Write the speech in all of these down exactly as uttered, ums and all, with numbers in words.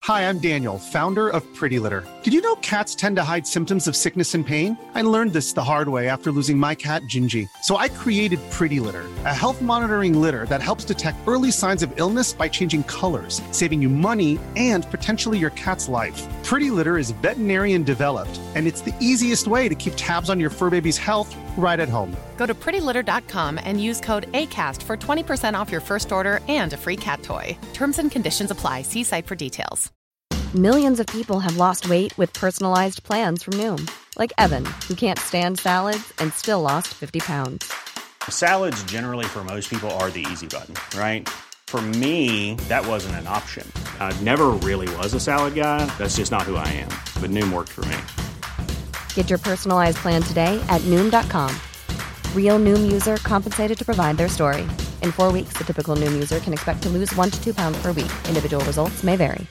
Hi, I'm Daniel, founder of Pretty Litter. Did you know cats tend to hide symptoms of sickness and pain? I learned this the hard way after losing my cat, Gingy. So I created Pretty Litter, a health monitoring litter that helps detect early signs of illness by changing colors, saving you money and potentially your cat's life. Pretty Litter is veterinarian developed, and it's the easiest way to keep tabs on your fur baby's health right at home. Go to pretty litter dot com and use code ACAST for twenty percent off your first order and a free cat toy. Terms and conditions apply. See site for details. Millions of people have lost weight with personalized plans from Noom. Like Evan, who can't stand salads and still lost fifty pounds. Salads generally for most people are the easy button, right? For me, that wasn't an option. I never really was a salad guy. That's just not who I am. But Noom worked for me. Get your personalized plan today at Noom dot com. Real Noom user compensated to provide their story. In four weeks, the typical Noom user can expect to lose one to two pounds per week. Individual results may vary.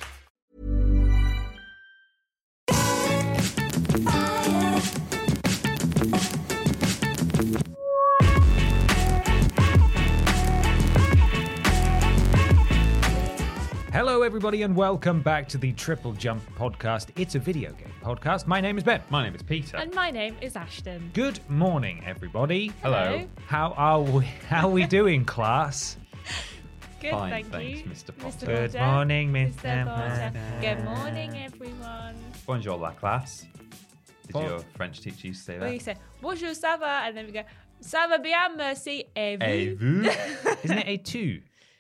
Hello, everybody, and welcome back to the Triple Jump podcast. It's a video game podcast. My name is Ben. My name is Peter. And my name is Ashton. Good morning, everybody. Hello. How are we? How are we doing, class? Good, Fine, thank thanks, you. Mister Potter. Good Potter. morning, Mister Mister Potter. Potter. Good morning, everyone. Bonjour, la classe. Did Bon- your French teacher used to say Well, you that? say, bonjour, ça va? And then we go, ça va bien, merci, et vous? Et vous? Isn't it a two?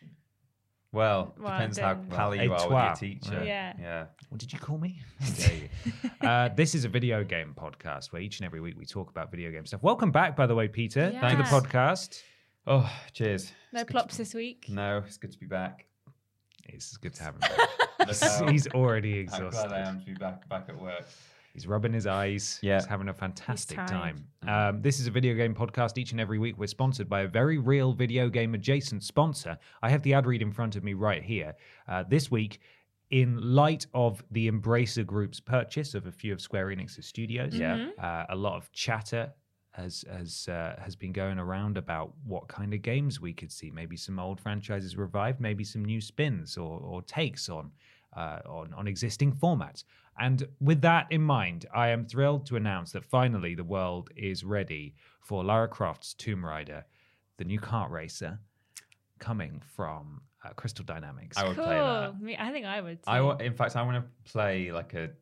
Well, Well, depends how then- pally Well, you et are toi. with your teacher. Yeah. Yeah. What did you call me? How dare you? uh, this is a video game podcast where each and every week we talk about video game stuff. Welcome back, by the way, Peter, to the Yes. podcast. Oh, cheers. No plops this week. No, it's good to be back. It's good to have him back. Look how- He's already how exhausted. glad I am to be back back at work. He's rubbing his eyes. Yeah. He's having a fantastic He's time. tired. Um, this is a video game podcast. Each and every week, we're sponsored by a very real video game adjacent sponsor. I have the ad read in front of me right here. Uh, this week, in light of the Embracer Group's purchase of a few of Square Enix's studios, Yeah. uh, a lot of chatter has has uh, has been going around about what kind of games we could see. Maybe some old franchises revived, maybe some new spins or, or takes on. Uh, on, on existing formats. And with that in mind, I am thrilled to announce that finally the world is ready for Lara Croft's Tomb Raider, the new kart racer, coming from uh, Crystal Dynamics. I would Cool. play that. Me, I think I would too. I wa- in fact, I want to play like a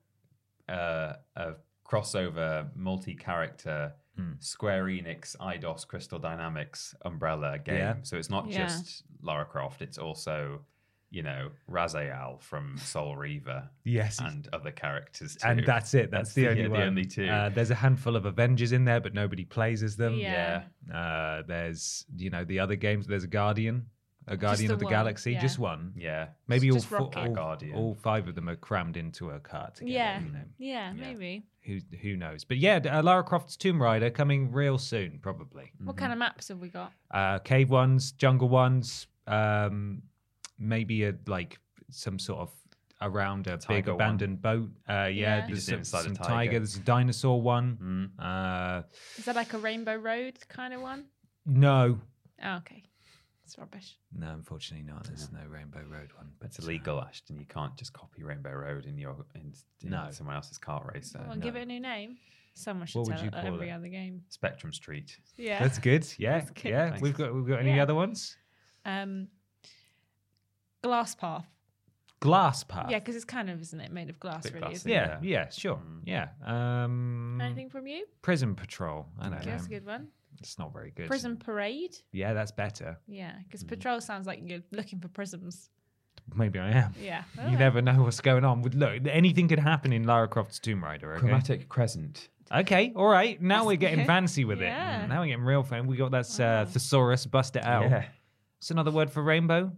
uh, a crossover multi-character Hmm. Square Enix Eidos Crystal Dynamics umbrella game. Yeah. So it's not Yeah. just Lara Croft; it's also, you know, Raziel from Soul Reaver Yes. and other characters too. And that's it. That's, the, only the one. only two. Uh, there's a handful of Avengers in there, but nobody plays as them. Yeah. Uh, there's, you know, the other games. There's a Guardian, a Guardian the of the one, Galaxy, yeah. just one. yeah, Maybe all, Just four, Rocket. all, Guardian. all five of them are crammed into a cart together. Yeah. You know. Yeah, Yeah. maybe. Who who knows? But yeah, uh, Lara Croft's Tomb Raider coming real soon, probably. What kind of maps have we got? Uh, cave ones, jungle ones, um, maybe a like some sort of around a big Tiger one. abandoned boat. Uh, yeah, Yeah. there's Just some, inside a some tiger. There's a dinosaur one. Mm. Uh, Is that like a Rainbow Road kind of one? no, Oh, okay. It's rubbish. no, unfortunately not. There's no Rainbow Road one. But It's illegal, Ashton. You can't just copy Rainbow Road in your in, in No. someone else's kart racer. Well, no. give it a new name. Someone should What would tell you it like call every it? other game. Spectrum Street. Yeah. That's good. Yeah, That's good. yeah. Thanks. We've got we've got any Yeah. other ones? Um, Glass Path. Glass Path. Yeah, because it's kind of, isn't it, made of glass, Bit really, glassy. isn't it? yeah, Yeah. yeah, sure, Mm. yeah. Um, Anything from you? Prison Patrol. I don't Okay, know. that's a good one. It's not very good. Prison Parade. Yeah, that's better. Yeah, Mm. because patrol sounds like you're looking for prisms. Maybe I am. Yeah. You never know what's going on. With Look, anything could happen in Lara Croft's Tomb Raider. Okay. Chromatic Crescent. Okay. All right. Now we're getting good. fancy with Yeah. it. Now we're getting real fan. We got that uh, Wow. thesaurus. Bust it out. Yeah. It's another word for rainbow.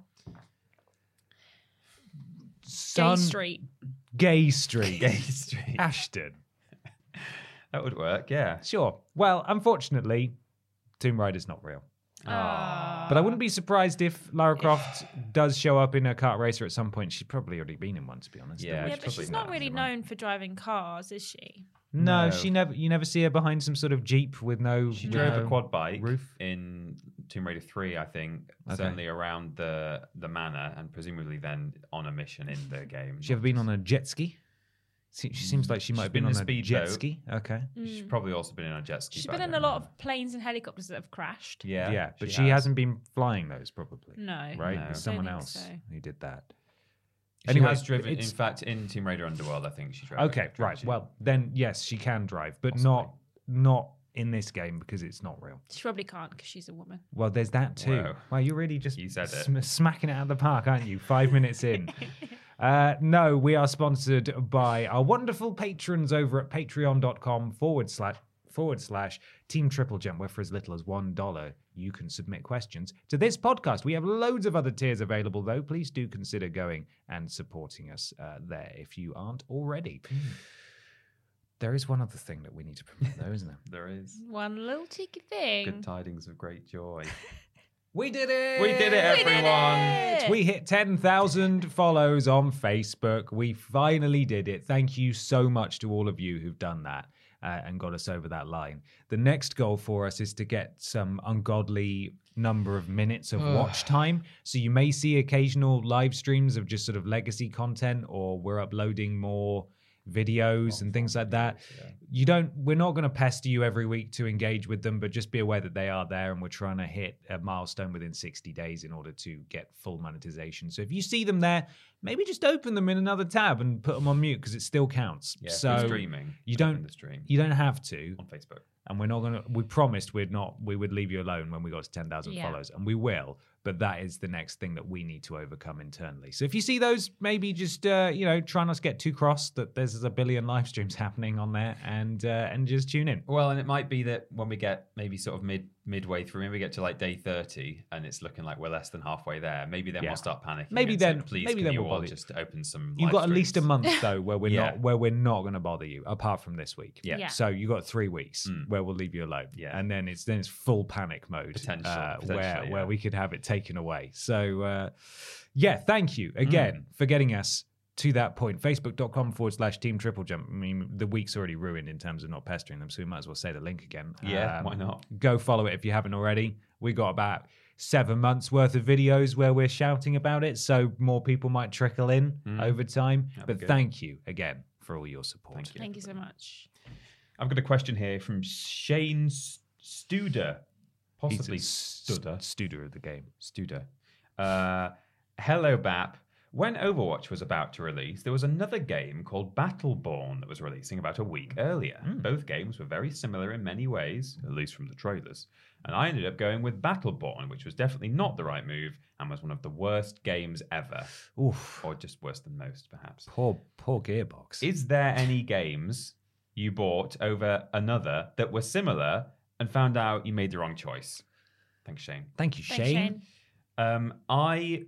Gay Sun- Street. Gay Street. Gay Street. Ashton. That would work, yeah. Sure. Well, unfortunately, Tomb Raider's not real. Ah. But I wouldn't be surprised if Lara Croft does show up in a kart racer at some point. She's probably already been in one, to be honest. Yeah, Yeah, she's but probably she's not not really in the one. known for driving cars, is she? No, No. she never. You never see her behind some sort of jeep with no. She with drove no a quad bike roof. in Tomb Raider three, I think, Okay. certainly around the the manor, and presumably then on a mission in the game. She ever been on a jet ski? Se- She seems like she might She's have been, been on in a a jet speedboat. ski. Okay. She's probably also been in a jet ski. She's but been I in a don't lot know. of planes and helicopters that have crashed. Yeah, Yeah, but she, has. hasn't been flying those probably. No. Right? No. There's I someone don't think else so. who did that. She Anyway, has driven. In it's- fact, in Tomb Raider Underworld, I think she drove. Okay, drove right. she? Well, then yes, she can drive, but Possibly. not not in this game because it's not real. She probably can't because she's a woman. Well, there's that too. Whoa. Wow, you're really just You said it. sm- smacking it out of the park, aren't you? Five minutes in. Uh, no, we are sponsored by our wonderful patrons over at patreon.com forward slash forward slash Team Triple Jump, where for as little as one dollar you can submit questions to this podcast. We have loads of other tiers available, though. Please do consider going and supporting us uh, there if you aren't already. There is one other thing that we need to promote, though, isn't there? There is One little cheeky thing. good tidings of great joy. We did it! We did it, We did everyone! it! We hit ten thousand follows on Facebook. We finally did it. Thank you so much to all of you who've done that uh, and got us over that line. The next goal for us is to get some ungodly number of minutes of watch time. So you may see occasional live streams of just sort of legacy content, or we're uploading more videos and things like that. You don't we're not going to pester you every week to engage with them, but just be aware that they are there, and we're trying to hit a milestone within sixty days in order to get full monetization. So if you see them there, maybe just open them in another tab and put them on mute because it still counts. Yeah, so so streaming. you open don't the stream you don't have to, on Facebook. and we're not going to we promised we'd not we would leave you alone when we got to ten thousand Yeah. followers, and we will, but that is the next thing that we need to overcome internally. So if you see those, maybe just uh, you know try not to get too cross that there's a billion live streams happening on there, and uh, and just tune in. Well, and it might be that when we get maybe sort of mid midway through, maybe we get to like day thirty, and it's looking like we're less than halfway there. Maybe then Yeah. we'll start panicking. Maybe and say, then- please, maybe can then you we'll all bother you. just open some. You've live got at least a streams? month though where we're Yeah. not where we're not going to bother you, apart from this week. Yeah. Yeah. So you got three weeks Mm. where we'll leave you alone. Yeah. And then it's then it's full panic mode. Potential- uh, potentially, where yeah. where we could have it taken away. So uh, yeah, thank you Mm. again for getting us to that point. Facebook.com forward slash Team Triple Jump. I mean, the week's already ruined in terms of not pestering them, so we might as well say the link again. Yeah, Um, why not? Go follow it if you haven't already. We got about seven months worth of videos where we're shouting about it, so more people might trickle in Mm. over time. That'd be But good. thank you again for all your support. Thank you. Thank you so much. I've got a question here from Shane S- Studer, possibly He's a Studer. st- Studer of the game. Studer. Uh, hello, Bap. When Overwatch was about to release, there was another game called Battleborn that was releasing about a week earlier. Both games were very similar in many ways, at least from the trailers. And I ended up going with Battleborn, which was definitely not the right move and was one of the worst games ever. Oof. Or just worse than most, perhaps. Poor, poor Gearbox. Is there any games you bought over another that were similar and found out you made the wrong choice? Thanks, Shane. Thank you, Thanks, Shane. Shane. Um, I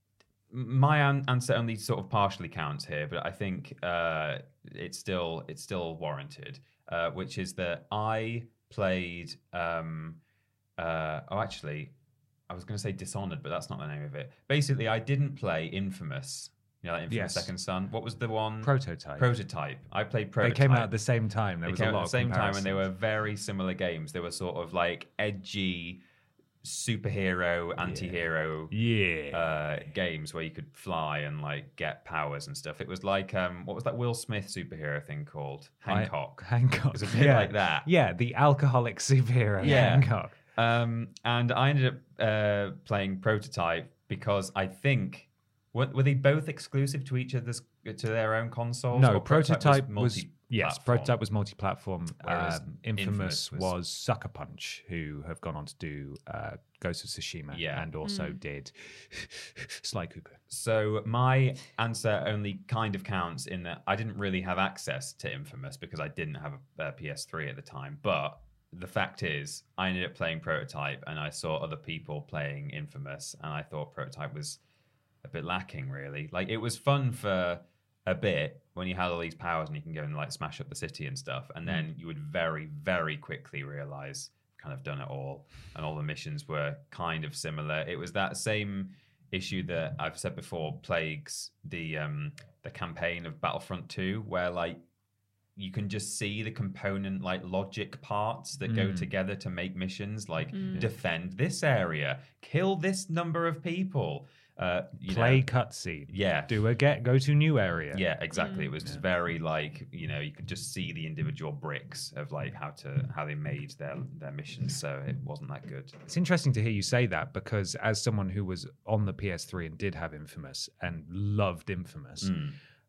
my an- answer only sort of partially counts here, but I think uh, it's still it's still warranted. Uh, which is that I played. Um, uh, oh, actually, I was going to say Dishonored, but that's not the name of it. Basically, I didn't play Infamous. You know, like Infamous Yes. Second Son. What was the one? Prototype. Prototype. I played They Prototype. came out at the same time. There They was came a out lot at the of same time, and they were comparisons. very similar games. They were sort of like edgy superhero, anti-hero Yeah. uh, games where you could fly and like get powers and stuff. It was like um, what was that Will Smith superhero thing called? I- Hancock. Hancock. It was a bit yeah. like that. Yeah, the alcoholic superhero Yeah. Hancock. Um, and I ended up uh, playing Prototype because I think were, were they both exclusive to each other's to their own consoles? No, Or Prototype was, yes, multi-platform? Prototype was multi-platform. Whereas Um, Infamous, Infamous was- was... Sucker Punch, who have gone on to do uh, Ghost of Tsushima, Yeah. and also did Sly Cooper. So my answer only kind of counts in that I didn't really have access to Infamous because I didn't have a, a P S three at the time. But the fact is, I ended up playing Prototype, and I saw other people playing Infamous, and I thought Prototype was a bit lacking, really. Like, it was fun for a bit when you had all these powers and you can go and like smash up the city and stuff, and then you would very, very quickly realize kind of done it all, and all the missions were kind of similar. It was that same issue that I've said before plagues the um the campaign of Battlefront two, where like you can just see the component like logic parts that go together to make missions, like defend this area, kill this number of people. Uh, you Play know, cutscene. Yeah. Do a get, go to new area. Yeah, exactly. It was just very like, you know, you could just see the individual bricks of like how to how they made their their missions. So it wasn't that good. It's interesting to hear you say that because as someone who was on the P S three and did have Infamous and loved Infamous, Mm.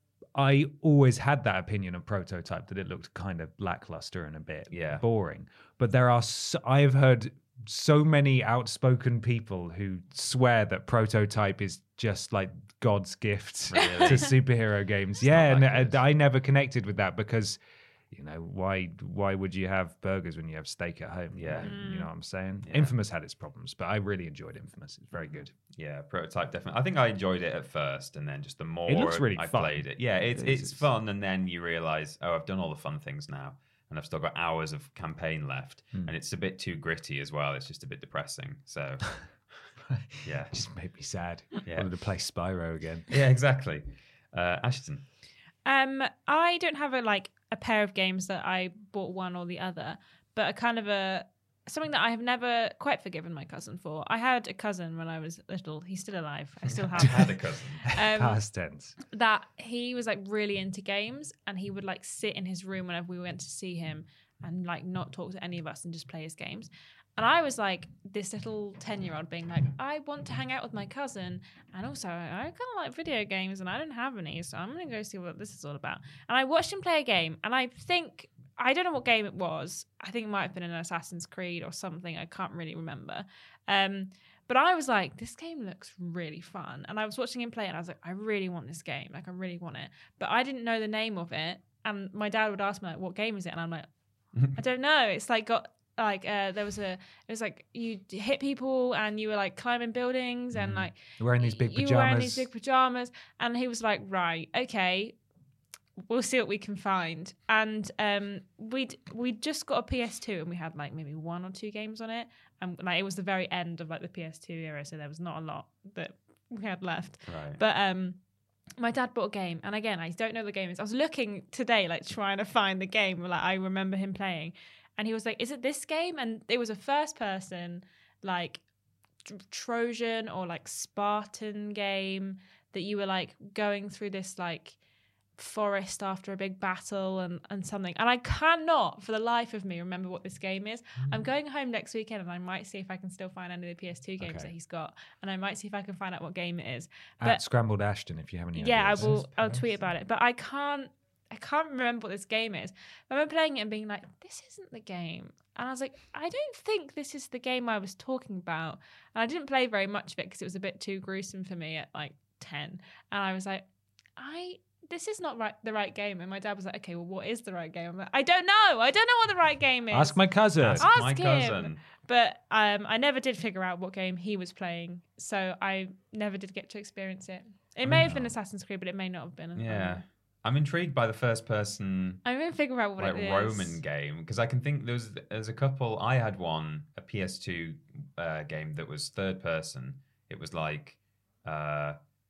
I always had that opinion of Prototype that it looked kind of lackluster and a bit Yeah. boring. But there are, so, I've heard so many outspoken people who swear that Prototype is just like God's gift Really? to superhero games. It's yeah, not that and good. I never connected with that because, you know, why why would you have burgers when you have steak at home? Yeah. You know, you know what I'm saying? Yeah. Infamous had its problems, but I really enjoyed Infamous. It's very good. Yeah, Prototype definitely. I think I enjoyed it at first, and then just the more It looks really I fun. played it, yeah, it's It is, it's it's- fun, and then you realize, oh, I've done all the fun things now, and I've still got hours of campaign left, Hmm. and it's a bit too gritty as well. It's just a bit depressing. So, yeah, Just made me sad. Yeah. Wanted to play Spyro again. yeah, exactly. Uh, Ashton, Um, I don't have a like a pair of games that I bought one or the other, but a kind of a something that I have never quite forgiven my cousin for. I had a cousin when I was little. He's still alive. I still have had him. a cousin. Um, Past tense. that he was like really into games, and he would like sit in his room whenever we went to see him and like not talk to any of us and just play his games. And I was like this little ten year old being like, I want to hang out with my cousin, and also I kind of like video games and I don't have any, so I'm gonna go see what this is all about. And I watched him play a game, and I think I don't know what game it was. I think it might have been an Assassin's Creed or something. I can't really remember. Um, but I was like, this game looks really fun. And I was watching him play, and I was like, I really want this game. Like, I really want it. But I didn't know the name of it. And my dad would ask me, like, what game is it? And I'm like, I don't know. It's like got like uh, there was a it was like you hit people and you were like climbing buildings and like Wearing these big you were wearing pajamas. these big pajamas. And he was like, right, okay, we'll see what we can find. And um, we'd we'd just got a P S two, and we had like maybe one or two games on it, and like it was the very end of like the P S two era, so there was not a lot that we had left. Right. But um, my dad bought a game, and again, I don't know the game is. I was looking today, like trying to find the game. Like I remember him playing, and he was like, "Is it this game?" And it was a first-person like tr- Trojan or like Spartan game that you were like going through this like forest after a big battle and, and something. And I cannot for the life of me remember what this game is. I'm going home next weekend, and I might see if I can still find any of the P S two games Okay. that he's got, and I might see if I can find out what game it is. At But Scrambled Ashton, if you have any yeah, I ideas. will I'll tweet about it. But I can't I can't remember what this game is. I remember playing it and being like, this isn't the game. And I was like, I don't think this is the game I was talking about. And I didn't play very much of it because it was a bit too gruesome for me at like ten. And I was like, I this is not right the right game. And my dad was like, okay, well, what is the right game? I'm like, I don't know. I don't know what the right game is. Ask my cousin. Ask Ask my him. cousin. But um, I never did figure out what game he was playing, so I never did get to experience it. It may have been Assassin's Creed, but it may not have been. I don't Yeah. know. I'm intrigued by the first person I'm gonna figure out what like it is. Roman game, because I can think there's there's a couple. I had one, a P S two uh, game that was third person. It was like uh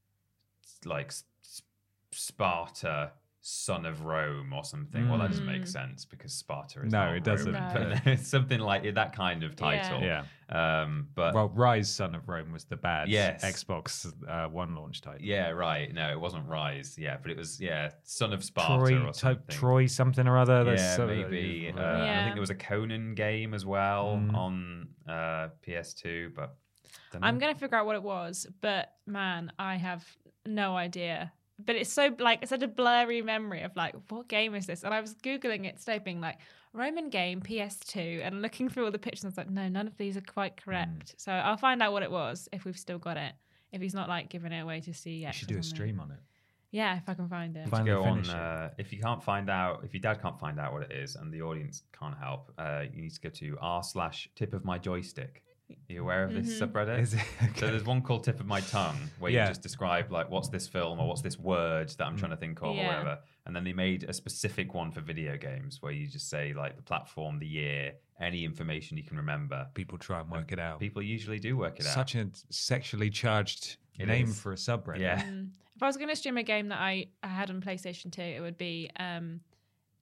like S- S- Sparta, son of Rome or something. Well, that doesn't make Mm. sense because Sparta is No, not it doesn't. Roman, No. but it's something like that kind of title. Yeah. Um, but Well, Rise, Son of Rome was the bad Yes. Xbox uh, One launch title. yeah, right. No, it wasn't Rise. Yeah, but it was yeah, son of Sparta Troy, or to- something. Troy something or other. That's Yeah, so- maybe. Uh, uh, I Yeah. think there was a Conan game as well Mm. on uh, P S two, but dunno. I'm gonna figure out what it was, but man, I have no idea. But it's so like it's such a blurry memory of like what game is this? And I was googling it today, being like Roman game P S two, and looking through all the pictures. And I was like, no, none of these are quite correct. So I'll find out what it was if we've still got it. If he's not like giving it away to see yet. You should do a stream on it. Yeah, if I can find it. Finally go on. finish it. Uh, if you can't find out, if your dad can't find out what it is, and the audience can't help, uh, you need to go to r slash tip of my joystick. Are you aware of this Mm-hmm. subreddit? Is it? So there's one called Tip of My Tongue, where Yeah. you just describe like what's this film or what's this word that I'm trying to think of Yeah. or whatever. And then they made a specific one for video games where you just say like the platform, the year, any information you can remember. People try and work it out. People usually do work it out. Such a sexually charged It name is. for a subreddit. Yeah. Mm. If I was going to stream a game that I, I had on PlayStation two, it would be um,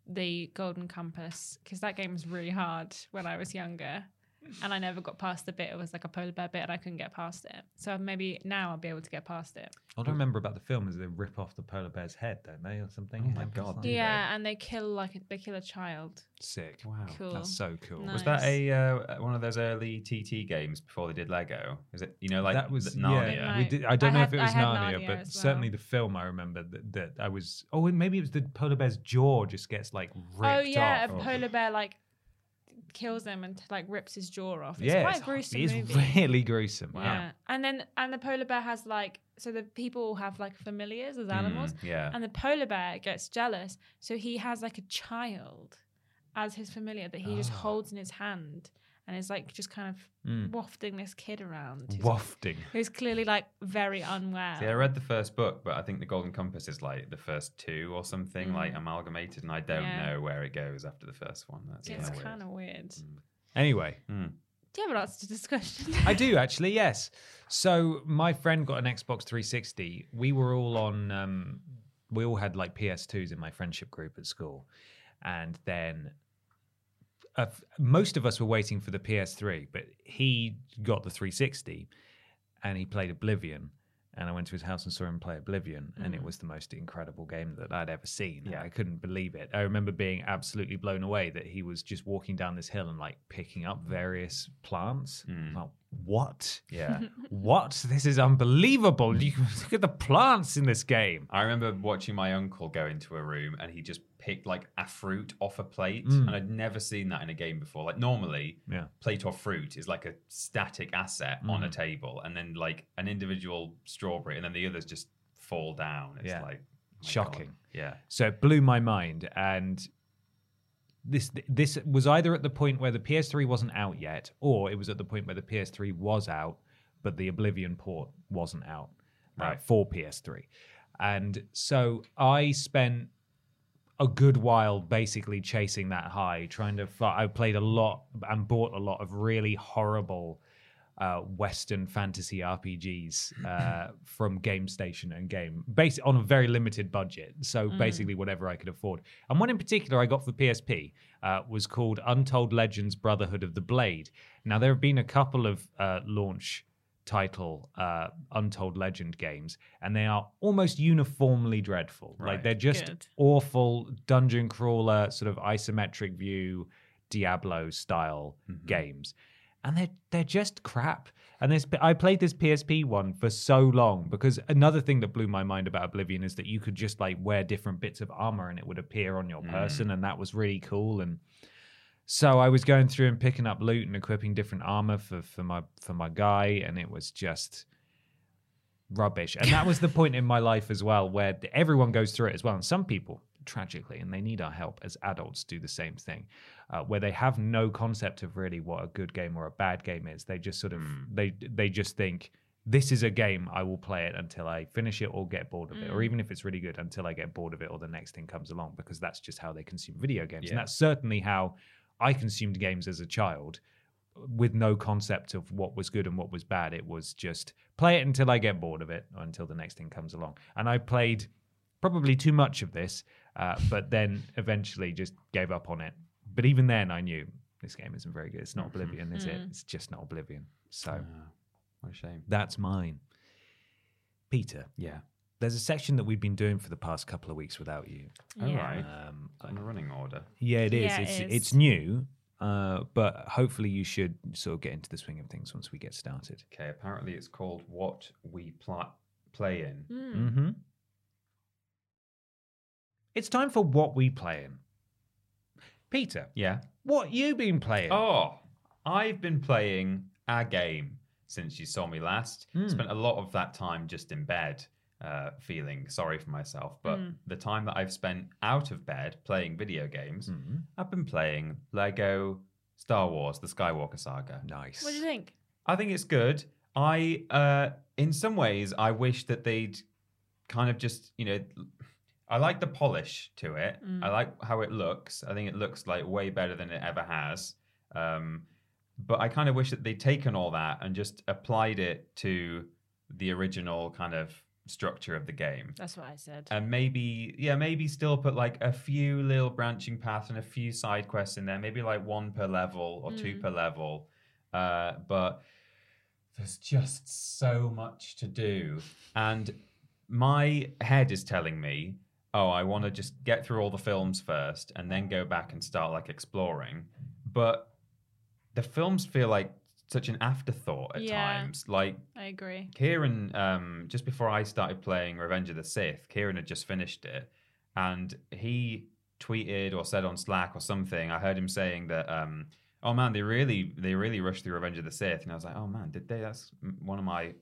the Golden Compass because that game was really hard when I was younger. And I never got past the bit. It was like a polar bear bit and I couldn't get past it. So maybe now I'll be able to get past it. All I remember about the film is they rip off the polar bear's head, don't they, or something? Oh my God, do Yeah, and they kill like a, they kill a child. Sick. Wow. Cool. That's so cool. Nice. Was that a uh, one of those early T T games before they did Lego? Is it, you know, like that was Narnia? yeah. Right. We did, I don't I know had- if it was I had Narnia, Narnia but as well. certainly the film I remember that, that I was. Oh, maybe it was the polar bear's jaw just gets like ripped Oh yeah, off. a polar bear like kills him and like rips his jaw off. It's yeah, quite it's, a gruesome it's movie. really gruesome. Wow. Yeah, and then and the polar bear has like so the people all have like familiars as animals, Mm, yeah. and the polar bear gets jealous, so he has like a child as his familiar that he just Oh. holds in his hand and is like just kind of Mm. wafting this kid around. who's- Wafting. Who's clearly like very unwell. See, I read the first book, but I think the Golden Compass is like the first two or something, Mm. like amalgamated, and I don't Yeah. know where it goes after the first one. That's It's kinda kind of weird. Mm. Anyway, Mm. Do you have an answer to this question? I do actually, yes. So my friend got an Xbox three sixty. We were all on. Um, we all had like P S twos in my friendship group at school, and then uh, most of us were waiting for the P S three. But he got the three sixty, and he played Oblivion. And I went to his house and saw him play Oblivion, and it was the most incredible game that I'd ever seen. Yeah. I couldn't believe it. I remember being absolutely blown away that he was just walking down this hill and like picking up various plants. Mm. Like, what? Yeah. What? This is unbelievable. You look at the plants in this game. I remember watching my uncle go into a room and he just picked like a fruit off a plate, Mm. and I'd never seen that in a game before. Like normally, Yeah. plate or fruit is like a static asset on a Mm. table, and then like an individual strawberry, and then the others just fall down. It's Yeah. like oh my Shocking. God. Yeah. So it blew my mind. And this this was either at the point where the P S three wasn't out yet, or it was at the point where the P S three was out, but the Oblivion port wasn't out uh, Right. for P S three. And so I spent a good while basically chasing that high, trying to. fi- I played a lot and bought a lot of really horrible uh, Western fantasy R P Gs uh, from Game Station and Game, based on a very limited budget. So basically, whatever I could afford. And one in particular I got for P S P uh, was called Untold Legends: Brotherhood of the Blade. Now there have been a couple of uh, launch title uh, Untold Legend games, and they are almost uniformly dreadful. Like Right. they're just Good. awful dungeon crawler, sort of isometric view Diablo style Mhm. games, and they're they're just crap. And this I played this P S P one for so long because another thing that blew my mind about Oblivion is that you could just like wear different bits of armor and it would appear on your person, and that was really cool. And so I was going through and picking up loot and equipping different armor for, for my for my guy, and it was just rubbish. And that was the point in my life as well where everyone goes through it as well. And some people, tragically, and they need our help as adults, do the same thing, uh, where they have no concept of really what a good game or a bad game is. They just sort of they they just think this is a game, I will play it until I finish it or get bored of it, or even if it's really good, until I get bored of it or the next thing comes along, because that's just how they consume video games. Yeah. And that's certainly how I consumed games as a child, with no concept of what was good and what was bad. It was just play it until I get bored of it or until the next thing comes along. And I played probably too much of this, uh, but then eventually just gave up on it. But even then I knew this game isn't very good. It's not Oblivion, is it? It's just not Oblivion. So Ah, what a shame. that's mine. Peter, Yeah. there's a section that we've been doing for the past couple of weeks without you. All Yeah. right. Um, On a running order. yeah, it is. Yeah, it it's is. it's new, uh, but hopefully you should sort of get into the swing of things once we get started. Okay. Apparently, it's called What We Pl- Play In. Mm. Mm-hmm. It's time for what we play in. Peter, Yeah. what you been playing? Oh, I've been playing a game since you saw me last. Mm. Spent a lot of that time just in bed, uh, feeling sorry for myself. But Mm. the time that I've spent out of bed playing video games, Mhm. I've been playing Lego Star Wars: The Skywalker Saga. Nice. What do you think? I think it's good. I, uh, in some ways, I wish that they'd kind of just, you know, I like the polish to it. I like how it looks. I think it looks like way better than it ever has. Um, but I kind of wish that they'd taken all that and just applied it to the original kind of structure of the game. That's what I said. And maybe, yeah, maybe still put like a few little branching paths and a few side quests in there, maybe like one per level or mm. two per level. Uh, but there's just so much to do. And my head is telling me, oh, I want to just get through all the films first and then go back and start like exploring. But the films feel like such an afterthought at yeah, times. Like, I agree. Kieran, um, just before I started playing Revenge of the Sith, Kieran had just finished it, and he tweeted or said on Slack or something. I heard him saying that, um, "Oh man, they really, they really rushed through Revenge of the Sith," and I was like, "Oh man, did they?" That's one of my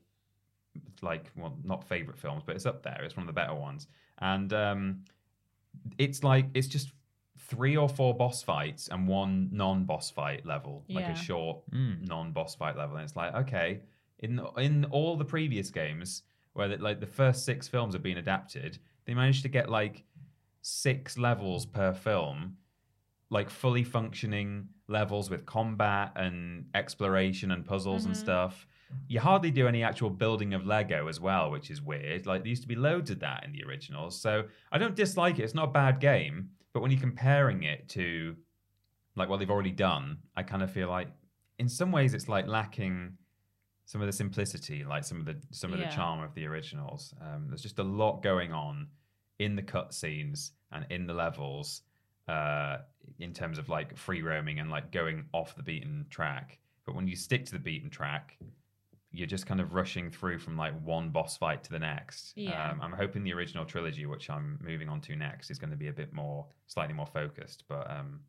like, well, not favorite films, but it's up there. It's one of the better ones, and um, it's like it's just three or four boss fights and one non-boss fight level, like yeah. a short mm. non-boss fight level. And it's like, okay, in in all the previous games where the, like the first six films have been adapted, they managed to get like six levels per film, like fully functioning levels with combat and exploration and puzzles mm-hmm. and stuff. You hardly do any actual building of Lego as well, which is weird. Like there used to be loads of that in the originals. So I don't dislike it. It's not a bad game. But when you're comparing it to like what they've already done, I kind of feel like in some ways it's like lacking some of the simplicity, like some of the some of yeah. the charm of the originals. Um, there's just a lot going on in the cutscenes and in the levels uh, in terms of like free roaming and like going off the beaten track. But when you stick to the beaten track, you're just kind of rushing through from like one boss fight to the next. Yeah. Um, I'm hoping the original trilogy, which I'm moving on to next, is going to be a bit more, slightly more focused. But um,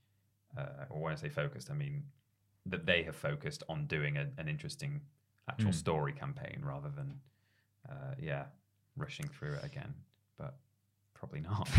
uh, or when I say focused, I mean that they have focused on doing a, an interesting actual mm. story campaign rather than, uh, yeah, rushing through it again. But probably not.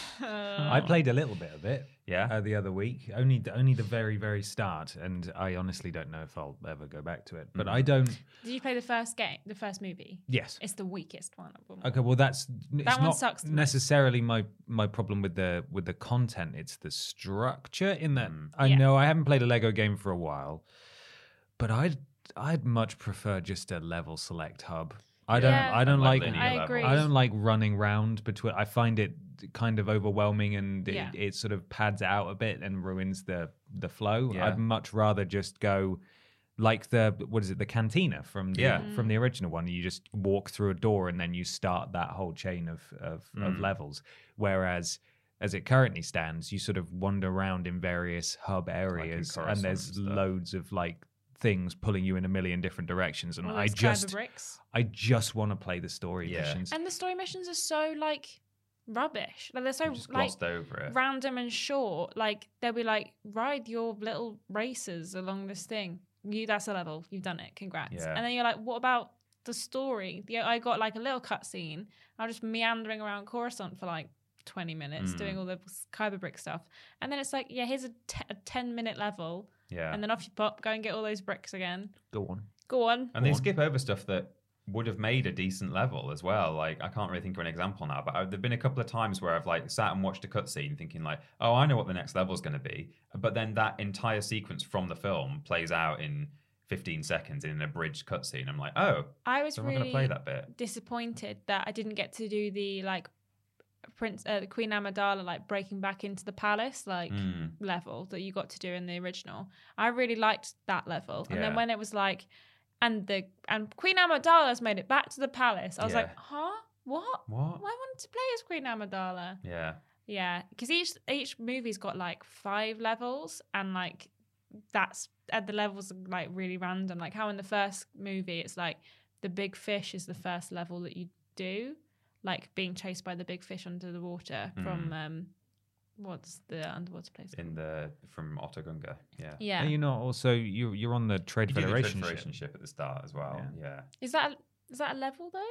I played a little bit of it, yeah, uh, the other week. Only, only the very, very start, and I honestly don't know if I'll ever go back to it. But mm-hmm. I don't. Did you play the first game, the first movie? Yes, it's the weakest one of them. Okay, well that's that it's one not sucks. necessarily my my problem with the with the content. It's the structure. In that, mm. I yeah. know I haven't played a Lego game for a while, but I'd I'd much prefer just a level select hub. I don't. Yeah, I don't like. I agree. I don't like running round between. I find it kind of overwhelming, and yeah. it, it sort of pads it out a bit and ruins the the flow. Yeah. I'd much rather just go like the what is it, the cantina from the yeah. from the original one. You just walk through a door and then you start that whole chain of of, mm. of levels. Whereas as it currently stands, you sort of wander around in various hub areas, like and there's and loads of like things pulling you in a million different directions, and All I those just bricks. I just want to play the story Yeah. missions. And the story missions are so like rubbish. Like they're so You just like glossed over it. random and short. Like they'll be like, ride your little races along this thing. You that's a level. You've done it. Congrats. Yeah. And then you're like, what about the story? Yeah, I got like a little cutscene. I'm just meandering around Coruscant for like twenty minutes Mm. doing all the Kyber brick stuff. And then it's like, yeah, here's a, t- a ten minute level. Yeah. And then off you pop, go and get all those bricks again. Go on. Go on. And Go they on. skip over stuff that would have made a decent level as well. Like, I can't really think of an example now, but I, there've been a couple of times where I've like sat and watched a cutscene thinking like, oh, I know what the next level is going to be. But then that entire sequence from the film plays out in fifteen seconds in an abridged cutscene. I'm like, oh, I was so I'm really going to play that bit. disappointed that I didn't get to do the like Prince, uh, Queen Amidala, like breaking back into the palace, like Mm. level that you got to do in the original. I really liked that level, and then Yeah. when it was like, and the and Queen Amidala's made it back to the palace, I was Yeah. like, huh, what? What? I wanted to play as Queen Amidala. Yeah. Yeah, because each each movie's got like five levels, and like that's and the levels are like really random. Like how in the first movie, it's like the big fish is the first level that you do, like being chased by the big fish under the water Mm. from um, what's the underwater place? In the from Otto Gunga. Yeah. Yeah, And you know, also you you're on the Trade You do the Federation. Trade ship. Federation ship at the start as well. Yeah. Yeah. is that is that a level though?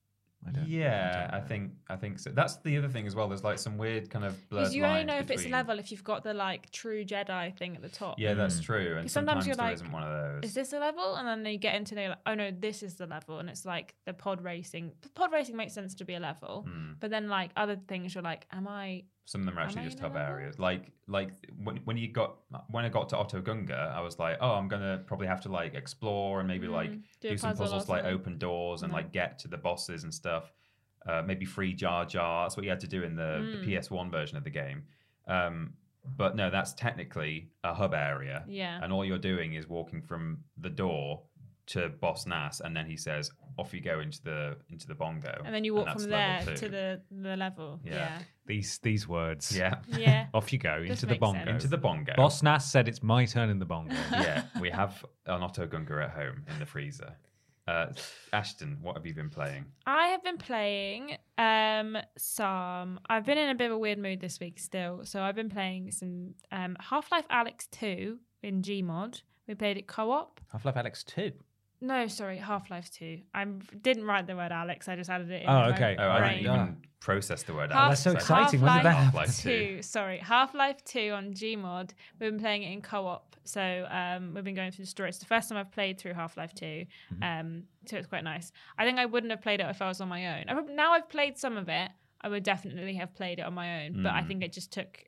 I don't- Yeah, I I, don't think I think so. That's the other thing as well. There's like some weird kind of blurred Because you only lines know if it's a between- level if you've got the like true Jedi thing at the top. Yeah, that's Mm. true. And 'Cause sometimes, sometimes you're there like, isn't one of those. Is this a level? And then you get into there like, oh no, this is the level, and it's like the pod racing. Pod racing makes sense to be a level, Mm. but then like other things, you're like, am I? Some of them are Am actually I just in a hub level? areas. Like like when when you got when I got to Otto Gunga, I was like, oh, I'm gonna probably have to like explore and maybe like Mm, do do, a some puzzle or puzzles to like something. open doors and No. like get to the bosses and stuff. stuff. Uh, maybe free Jar Jar. That's what you had to do in the, Mm. the P S one version of the game. Um, but no, that's technically a hub area. Yeah. And all you're doing is walking from the door to Boss Nass, and then he says, "Off you go into the into the bongo." And then you walk that's from level there two. to the, the level. Yeah. Yeah. These these words. Yeah. Yeah. Off you go Just into the makes bongo. sense. Into the bongo. Boss Nass said it's my turn in the bongo. Yeah, we have an Otto Gunga at home in the freezer. Uh, Ashton, what have you been playing? I have been playing um some I've been in a bit of a weird mood this week still. So I've been playing some um Half-Life Alyx two in Gmod. We played it co-op. Half-Life Alyx two. No, sorry, Half-Life two. I didn't write the word Alex. I just added it in. Oh, my okay. Oh, I brain. didn't Yeah. even process the word Half- out. that's so So- exciting. When did that Half-Life happen? two, sorry, Half-Life two on Gmod. We've been playing it in co-op, so um, we've been going through the story. It's the first time I've played through Half-Life two, Mm-hmm. um, so it's quite nice. I think I wouldn't have played it if I was on my own. I prob- now I've played some of it, I would definitely have played it on my own, but I Mm. think it just took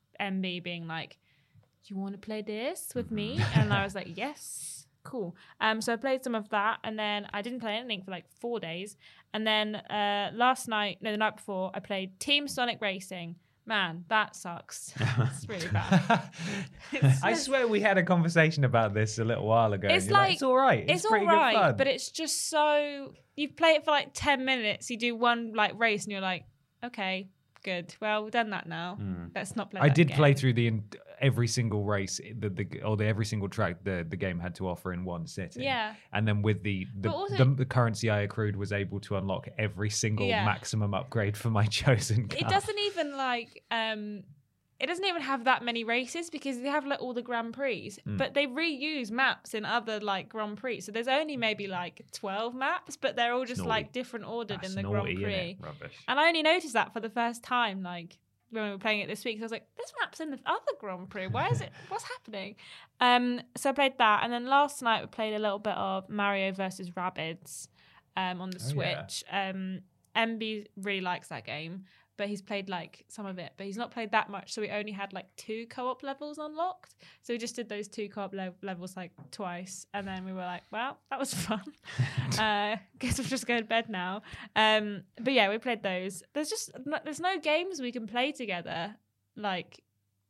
M B being like, "Do you want to play this with me?" Mm-hmm. And I was like, "Yes." Cool. Um, so I played some of that, and then I didn't play anything for like four days. And then uh, last night, no, the night before, I played Team Sonic Racing. Man, that sucks. It's really bad. It's I just- swear we had a conversation about this a little while ago. It's You're like, like- it's all right. It's, It's all pretty good right, fun. but it's just so you play it for like ten minutes. You do one like race, and you're like, okay, good. Well, we've done that now. Mm. Let's not play. I that did again. play through the en- every single race, the, the or the every single track the, the game had to offer in one sitting. Yeah. And then with the the, But also- the the currency I accrued was able to unlock every single Yeah. maximum upgrade for my chosen car. It doesn't even like um it doesn't even have that many races because they have like all the Grand Prix, Mm. but they reuse maps in other like Grand Prix. So there's only maybe like twelve maps, but they're all just naughty. like different ordered That's in the naughty, Grand Prix. innit? Rubbish. And I only noticed that for the first time, like when we were playing it this week. So I was like, "This map's in the other Grand Prix. Why is it? What's happening?" Um, so I played that, and then last night we played a little bit of Mario versus Rabbids um, on the Oh, yeah. Switch. Um, M B really likes that game, but he's played like some of it, but he's not played that much. So we only had like two co-op levels unlocked. So we just did those two co-op le- levels like twice, and then we were like, "Well, that was fun. uh, guess we'll just go to bed now." Um, but yeah, we played those. There's just no- there's no games we can play together. Like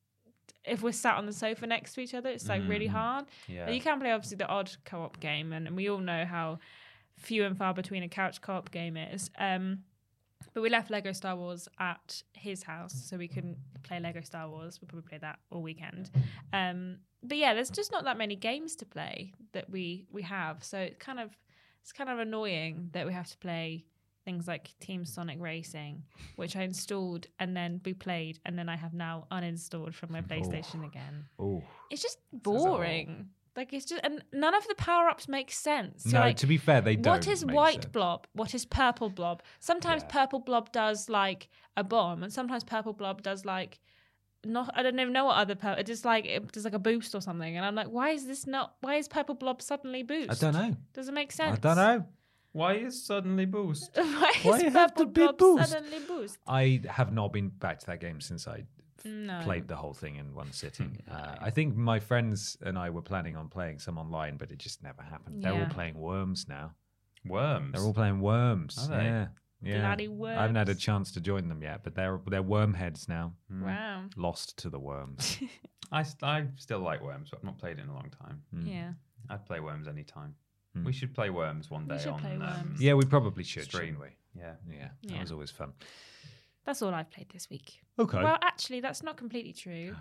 if we're sat on the sofa next to each other, it's like really Mhm. hard. Yeah. Like, you can play obviously the odd co-op game, and, and we all know how few and far between a couch co-op game is. Um, but we left Lego Star Wars at his house, so we couldn't play Lego Star Wars. We'll probably play that all weekend. Um, but yeah, there's just not that many games to play that we we have. So it kind of it's kind of annoying that we have to play things like Team Sonic Racing, which I installed and then we played, and then I have now uninstalled from my PlayStation again. Oh. It's just Says it all. boring. Like it's just, and none of the power ups make sense. So No, like, to be fair, they don't. what is make white sense. blob? What is purple blob? Sometimes Yeah. purple blob does like a bomb, and sometimes purple blob does like not. I don't even know what other purple. It just like it does like a boost or something. And I'm like, why is this not? Why is purple blob suddenly boost? I don't know. Does it make sense? I don't know. Why is suddenly boost? why Why is you have purple to be blob boost? suddenly boost? I have not been back to that game since I No. played the whole thing in one sitting. uh, I think my friends and I were planning on playing some online, but it just never happened. They're all Yeah. playing Worms now. Worms. They're all playing Worms. Are they? Yeah, yeah. Bloody I haven't had a Worms. chance to join them yet, but they're they're worm heads now. Mm. Wow. Lost to the worms. I, st- I still like Worms, but I've not played it in a long time. Mm. Yeah. I'd play Worms anytime. Mm. We should play Worms one We day should on play um, Worms. Yeah, we probably should, stream. shouldn't we? Yeah. Yeah, that Yeah. was always fun. That's all I've played this week. Okay. Well, actually, that's not completely true.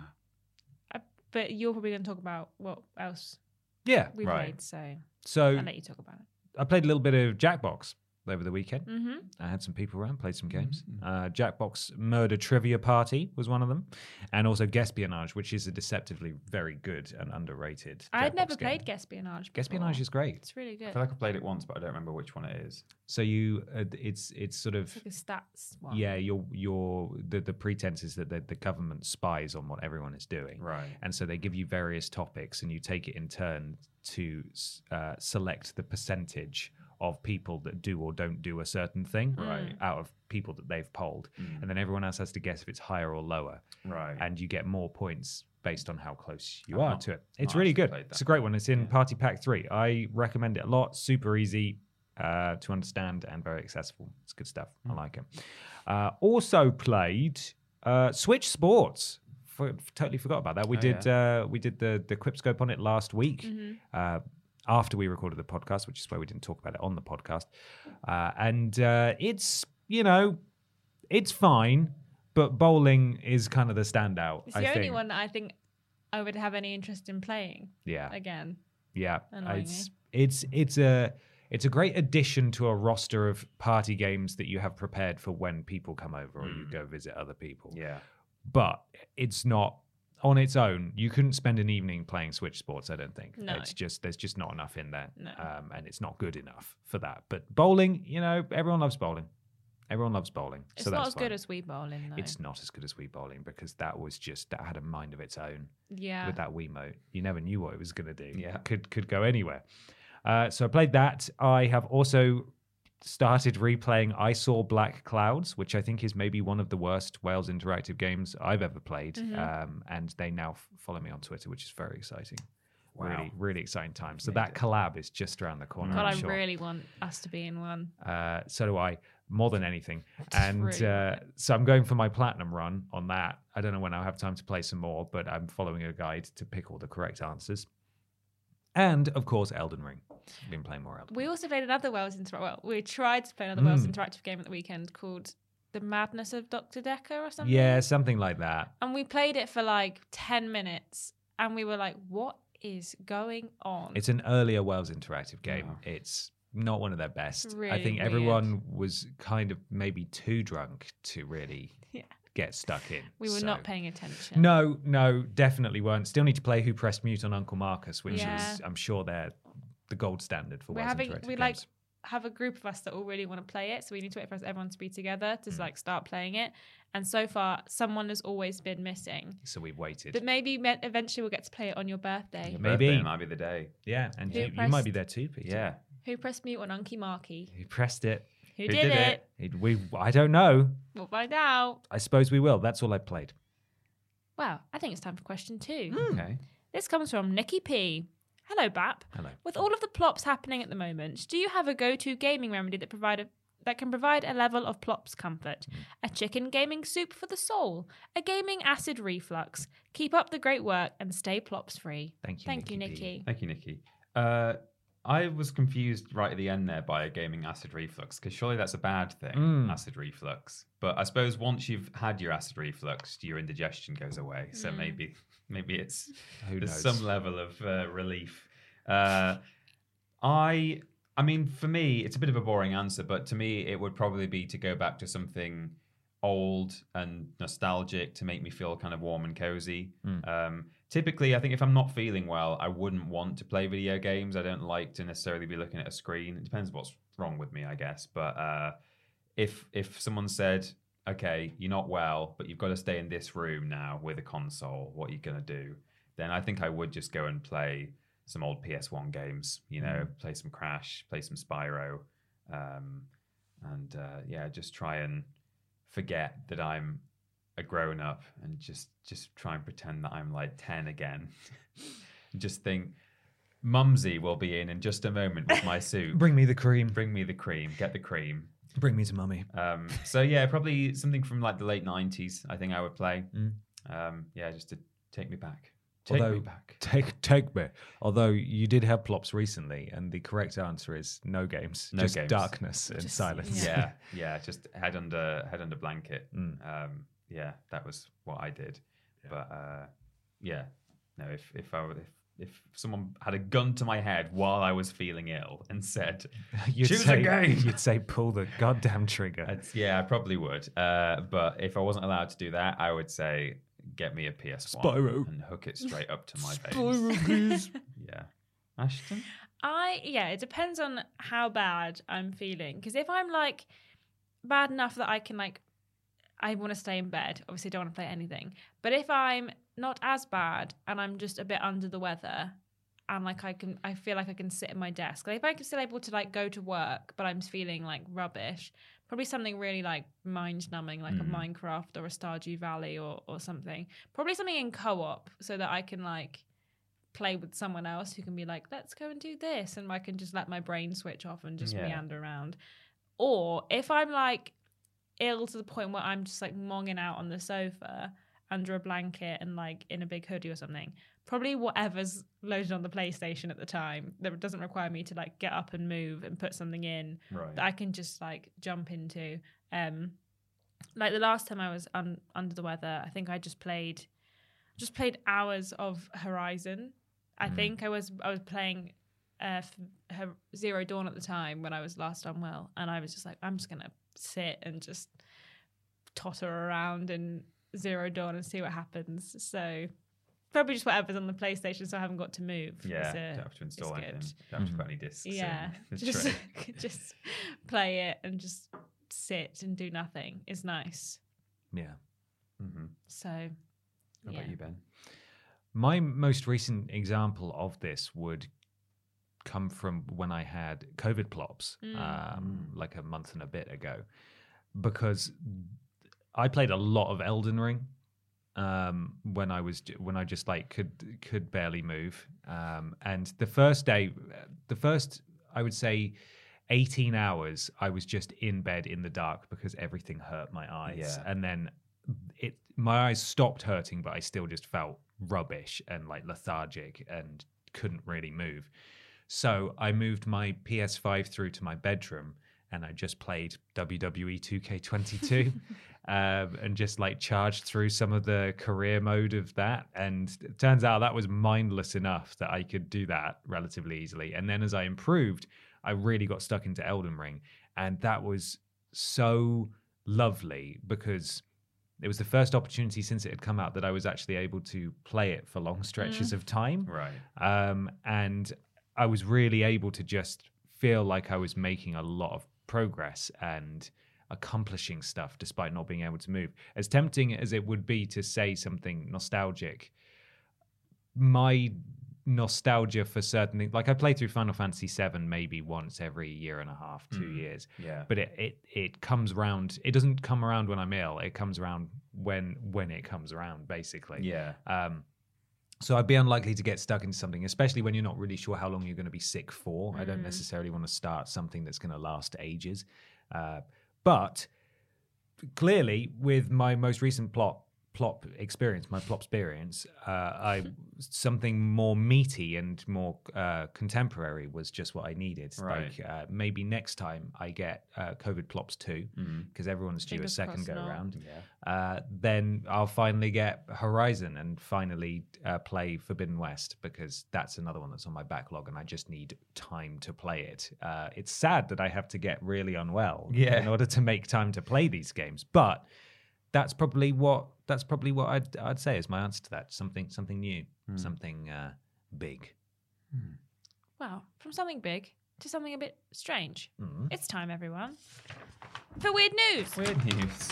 I, but you're probably going to talk about what else yeah. we Right. played, so So I'll let you talk about it. I played a little bit of Jackbox over the weekend. Mm-hmm. I had some people around, played some games. Mm. Uh, Jackbox Murder Trivia Party was one of them, and also Guespionage, which is a deceptively very good and underrated. I had Jackbox never game. played Guespionage. before. Guespionage is great. It's really I good. feel like I played it once, but I don't remember which one it is. So you, uh, it's it's sort of It's like a stats one. yeah. Your your the the pretense is that the, the government spies on what everyone is doing, Right. and so they give you various topics, and you take it in turn to uh, select the percentage of people that do or don't do a certain thing Right. out of people that they've polled, Mm. and then everyone else has to guess if it's higher or lower, Right. and you get more points based on how close you I've are not- to it. It's not really actually good. played It's that. a great one. It's in Yeah. Party Pack three. I recommend it a lot. Super easy. uh, to understand and very accessible. It's good stuff. I like it. Uh, also played uh, Switch Sports. For, totally forgot about that. We Oh, did uh, we did the the Quipscope on it last week. Mm-hmm. Uh, after we recorded the podcast, which is why we didn't talk about it on the podcast. Uh, and uh, it's, you know, it's fine, but bowling is kind of the standout. It's I the think. only one that I think I would have any interest in playing. Yeah. Again. Yeah. Annoyingly. It's it's it's a it's a great addition to a roster of party games that you have prepared for when people come over or you go visit other people. Yeah. But it's not on its own. You couldn't spend an evening playing Switch Sports, I don't think. No. It's just there's just not enough in there. No. Um, and it's not good enough for that. But bowling, you know, everyone loves bowling. Everyone loves bowling. It's so not that's as good fine. as Wii Bowling, though. It's not as good as Wii Bowling because that was just that had a mind of its own Yeah. with that Wiimote. You never knew what it was going to do. Yeah. Could could go anywhere. Uh, so I played that. I have also started replaying I Saw Black Clouds, which I think is maybe one of the worst Wales interactive games I've ever played. Mm-hmm. Um, and they now f- follow me on Twitter, which is very exciting. Wow. Really, really exciting time. So that collab is just around the corner. God, I'm I sure. really want us to be in one. Uh, so do I, more than anything. And really uh, so I'm going for my platinum run on that. I don't know when I'll have time to play some more, but I'm following a guide to pick all the correct answers. And of course, Elden Ring. I've been playing more Elden We Ring. also played another Wales interactive. Well, we tried to play another Mm. Wales interactive game at the weekend called The Madness of Doctor Decker or something. Yeah, something like that. And we played it for like ten minutes, and we were like, "What is going on?" It's an earlier Wales interactive game. Wow. It's not one of their best. I Really think weird. everyone was kind of maybe too drunk to really Yeah. get stuck in. we were So- not paying attention. No, no, definitely weren't. Still need to play Who Pressed Mute on Uncle Marcus, which Yeah. is, I'm sure, they're the gold standard for we're Wales having interactive we games. like have a group of us that all really want to play it, so we need to wait for us everyone to be together to Mm. like start playing it. And so far, someone has always been missing. So we've waited. But maybe me- eventually we'll get to play it on your birthday. Your Maybe. birthday might be the day. Yeah, and Who you, you pressed- might be there too, Peter. Yeah. Who pressed mute on Unky Marky? Who pressed it? Who, Who did, did it? it? it? We, I don't know. We'll find out. I suppose we will. That's all I played. Well, I think it's time for question two. Okay. This comes from Nikki P. Hello, Bap. Hello. With all of the plops happening at the moment, do you have a go-to gaming remedy that provide a, that can provide a level of plops comfort? A chicken gaming soup for the soul, a gaming acid reflux. Keep up the great work and stay plops free. Thank you, Thank you, Nikki P. Nikki. Thank you, Nikki. Uh, I was confused right at the end there by a gaming acid reflux because surely that's a bad thing, Mm. acid reflux. But I suppose once you've had your acid reflux, your indigestion goes away. So maybe maybe it's Who there's knows? some level of uh, relief. Uh, I I mean, for me, it's a bit of a boring answer, but to me, it would probably be to go back to something old and nostalgic to make me feel kind of warm and cozy. Um, typically, I think if I'm not feeling well, I wouldn't want to play video games. I don't like to necessarily be looking at a screen. It depends what's wrong with me, I guess. But uh, if if someone said, "Okay, you're not well, but you've got to stay in this room now with a console. What are you gonna do?" Then I think I would just go and play some old P S one games. You know, play some Crash, play some Spyro, um, and uh, yeah, just try and forget that I'm a grown up and just just try and pretend that I'm like ten again. Just think Mumsy will be in in just a moment with my soup. Bring me the cream. Bring me the cream. Get the cream. Bring me to mummy. Um, so yeah, probably something from like the late nineties. I think I would play. Mm. Um, yeah, just to take me back. Take Although, me back. Take take me. Although you did have plops recently, and the correct answer is no games. No just games. darkness and Just- silence. Yeah, yeah, just head under head under blanket. Mm. Um, yeah, that was what I did. But uh, yeah, no, if if I were if if someone had a gun to my head while I was feeling ill and said, You'd "Choose say, a game," You'd say, pull the goddamn trigger. I'd- yeah, I probably would. Uh, but if I wasn't allowed to do that, I would say, get me a P S one Spyro. and hook it straight up to my veins. please. Yeah, Ashton. I yeah, it depends on how bad I'm feeling. Because if I'm like bad enough that I can like, I want to stay in bed. Obviously, don't want to play anything. But if I'm not as bad and I'm just a bit under the weather, and like I can, I feel like I can sit at my desk. Like if I'm still able to like go to work, but I'm feeling like rubbish, probably something really like mind numbing, like a Minecraft or a Stardew Valley or or something. Probably something in co-op so that I can like play with someone else who can be like, let's go and do this. And I can just let my brain switch off and just Yeah. meander around. Or if I'm like ill to the point where I'm just like monging out on the sofa under a blanket and like in a big hoodie or something, probably whatever's loaded on the PlayStation at the time that doesn't require me to like get up and move and put something in Right. that I can just like jump into. Um, like the last time I was un- under the weather, I think I just played, just played hours of Horizon. I mm. think I was I was playing uh, f- Zero Dawn at the time when I was last unwell, and I was just like, I'm just gonna sit and just totter around in Zero Dawn and see what happens. So probably just whatever's on the PlayStation, so I haven't got to move. Yeah, a, don't have to install anything. Good. Don't have to put any discs yeah, in. just just play it and just sit and do nothing is nice. Yeah. Mm-hmm. So, what yeah. about you, Ben? My most recent example of this would come from when I had COVID plops, Mm. um, like a month and a bit ago, because I played a lot of Elden Ring um, when I was when I just like could could barely move. Um, and the first day, the first I would say eighteen hours, I was just in bed in the dark because everything hurt my eyes, Yeah. and then it my eyes stopped hurting, but I still just felt rubbish and like lethargic and couldn't really move. So I moved my P S five through to my bedroom and I just played W W E two K twenty-two um, and just like charged through some of the career mode of that. And it turns out that was mindless enough that I could do that relatively easily. And then as I improved, I really got stuck into Elden Ring. And that was so lovely because it was the first opportunity since it had come out that I was actually able to play it for long stretches mm. of time. Right. Um, and I was really able to just feel like I was making a lot of progress and accomplishing stuff despite not being able to move. As tempting as it would be to say something nostalgic, my nostalgia for certain things, like I play through Final Fantasy seven maybe once every year and a half, two mm. years. Yeah. But it, it it comes around, it doesn't come around when I'm ill, it comes around when when it comes around, basically. Yeah. Um So I'd be unlikely to get stuck into something, especially when you're not really sure how long you're going to be sick for. Mm. I don't necessarily want to start something that's going to last ages. Uh, but clearly, with my most recent plot plop experience, my plop experience, uh, I something more meaty and more uh, contemporary was just what I needed. Right. Like uh, maybe next time I get uh, COVID plops two, because mm. everyone's due Fingers a second go not. around. Yeah. Uh, then I'll finally get Horizon and finally uh, play Forbidden West, because that's another one that's on my backlog and I just need time to play it. Uh, it's sad that I have to get really unwell yeah. in order to make time to play these games, but that's probably what that's probably what I'd I'd say is my answer to that. Something something new, mm. something uh, big. Mm. Wow, from something big to something a bit strange. Mm. It's time, everyone, for weird news. Weird news.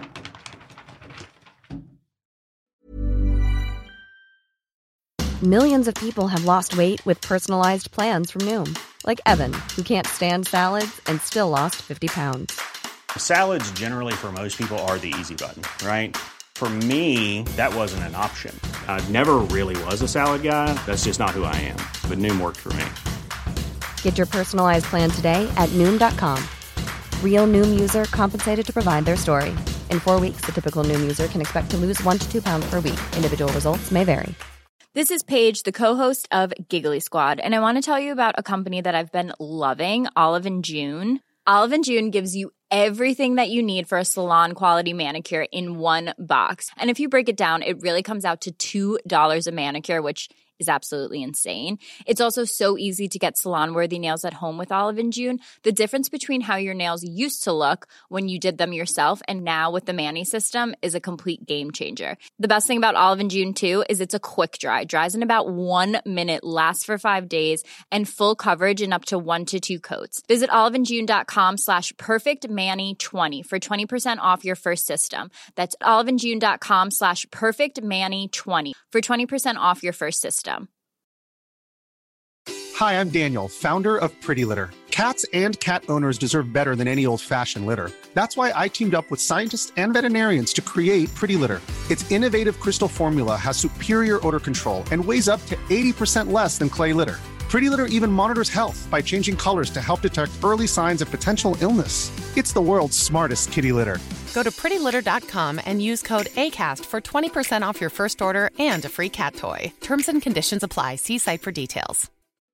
Millions of people have lost weight with personalized plans from Noom, like Evan, who can't stand salads and still lost fifty pounds. Salads generally for most people are the easy button, right? For me, that wasn't an option. I never really was a salad guy. That's just not who I am. But Noom worked for me. Get your personalized plan today at Noom dot com. Real Noom user compensated to provide their story. In four weeks, the typical Noom user can expect to lose one to two pounds per week. Individual results may vary. This is Paige, the co-host of Giggly Squad, and I want to tell you about a company that I've been loving, Olive and June. Olive and June gives you everything that you need for a salon-quality manicure in one box. And if you break it down, it really comes out to two dollars a manicure, which is absolutely insane. It's also so easy to get salon-worthy nails at home with Olive and June. The difference between how your nails used to look when you did them yourself and now with the Mani system is a complete game changer. The best thing about Olive and June, too, is it's a quick dry. Dries in about one minute, lasts for five days, and full coverage in up to one to two coats. Visit oliveandjune.com slash perfectmani20 for twenty percent off your first system. That's oliveandjune.com slash perfectmani20 for twenty percent off your first system. Hi, I'm Daniel, founder of Pretty Litter. Cats and cat owners deserve better than any old-fashioned litter. That's why I teamed up with scientists and veterinarians to create Pretty Litter. Its innovative crystal formula has superior odor control and weighs up to eighty percent less than clay litter. Pretty Litter even monitors health by changing colors to help detect early signs of potential illness. It's the world's smartest kitty litter. Go to pretty litter dot com and use code ACAST for twenty percent off your first order and a free cat toy. Terms and conditions apply. See site for details.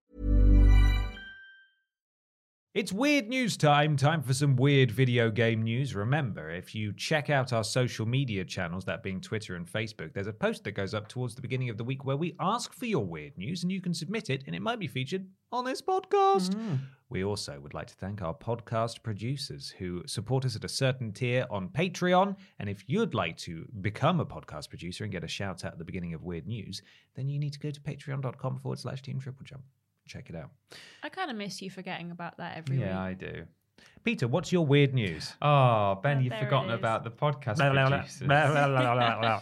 It's weird news time. Time for some weird video game news. Remember, if you check out our social media channels, that being Twitter and Facebook, there's a post that goes up towards the beginning of the week where we ask for your weird news and you can submit it and it might be featured on this podcast. Mm. We also would like to thank our podcast producers who support us at a certain tier on Patreon. And if you'd like to become a podcast producer and get a shout out at the beginning of weird news, then you need to go to patreon.com forward slash team triple jump. Check it out. I kind of miss you forgetting about that every yeah, week. Yeah, I do. Peter, what's your weird news? Oh, Ben, Oh, you've there forgotten it is. about the podcast Blah, blah, blah, producers. blah, blah, blah, blah, blah.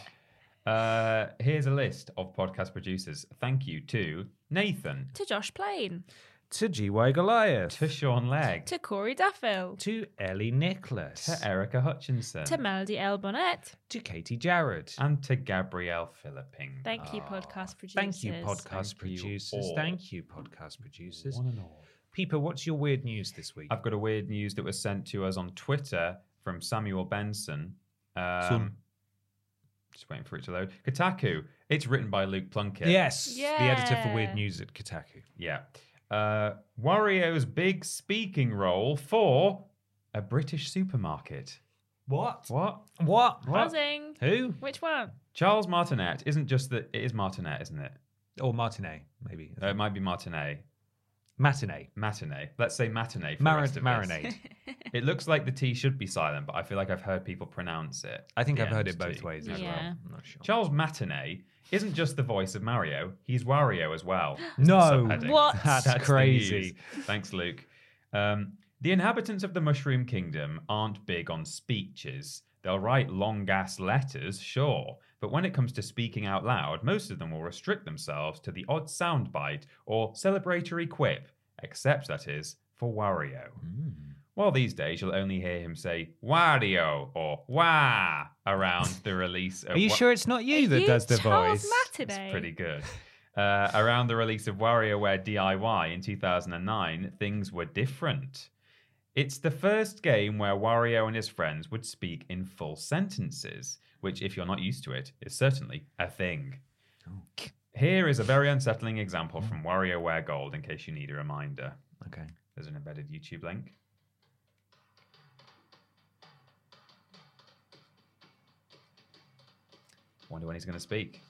Uh, here's a list of podcast producers. Thank you to Nathan, To Josh Plain. To G Y Goliath. to Sean Legg, To Corey Duffield. To Ellie Nicholas. to Erica Hutchinson, To Melody L. Bonnet. To Katie Jarrett. and to Gabrielle Philipping. Thank you, Ah, podcast producers. Thank you, podcast Thank you producers. all. Thank you, podcast producers. One and all. Peeper, what's your weird news this week? I've got a weird news that was sent to us on Twitter from Samuel Benson. Um, Son. Just waiting for it to load. Kotaku. It's written by Luke Plunkett. Yes, the editor for Yeah. Weird News at Kotaku. Yeah. Uh, Wario's big speaking role for a British supermarket. What? What? What? Buzzing. Who? Which one? Charles Martinet isn't just that. It is Martinet, isn't it? Or Martinet, maybe. Uh, it might be Martinet. Matinee. Matinee. Let's say matinee for Marin- the rest of marinade. this. It looks like the T should be silent, but I feel like I've heard people pronounce it. I think the I've heard end it both T. ways as Yeah. well. I'm not sure. Charles Matinee isn't just the voice of Mario, he's Wario as well. No. Subheading. What? That's the crazy. news. Thanks, Luke. Um, the inhabitants of the Mushroom Kingdom aren't big on speeches. They'll write long ass letters, sure, but when it comes to speaking out loud, most of them will restrict themselves to the odd soundbite or celebratory quip, except, that is, for Wario. Mm. Well, these days you'll only hear him say Wario or Wah around the release of Are you Wa- sure it's not you Are that you does the Charles voice? Matinee? It's pretty good. Uh, around the release of WarioWare D I Y in two thousand nine, things were different. It's the first game where Wario and his friends would speak in full sentences, which, if you're not used to it, is certainly a thing. Here is a very unsettling example from WarioWare Gold in case you need a reminder. Okay. There's an embedded YouTube link. Wonder when he's going to speak.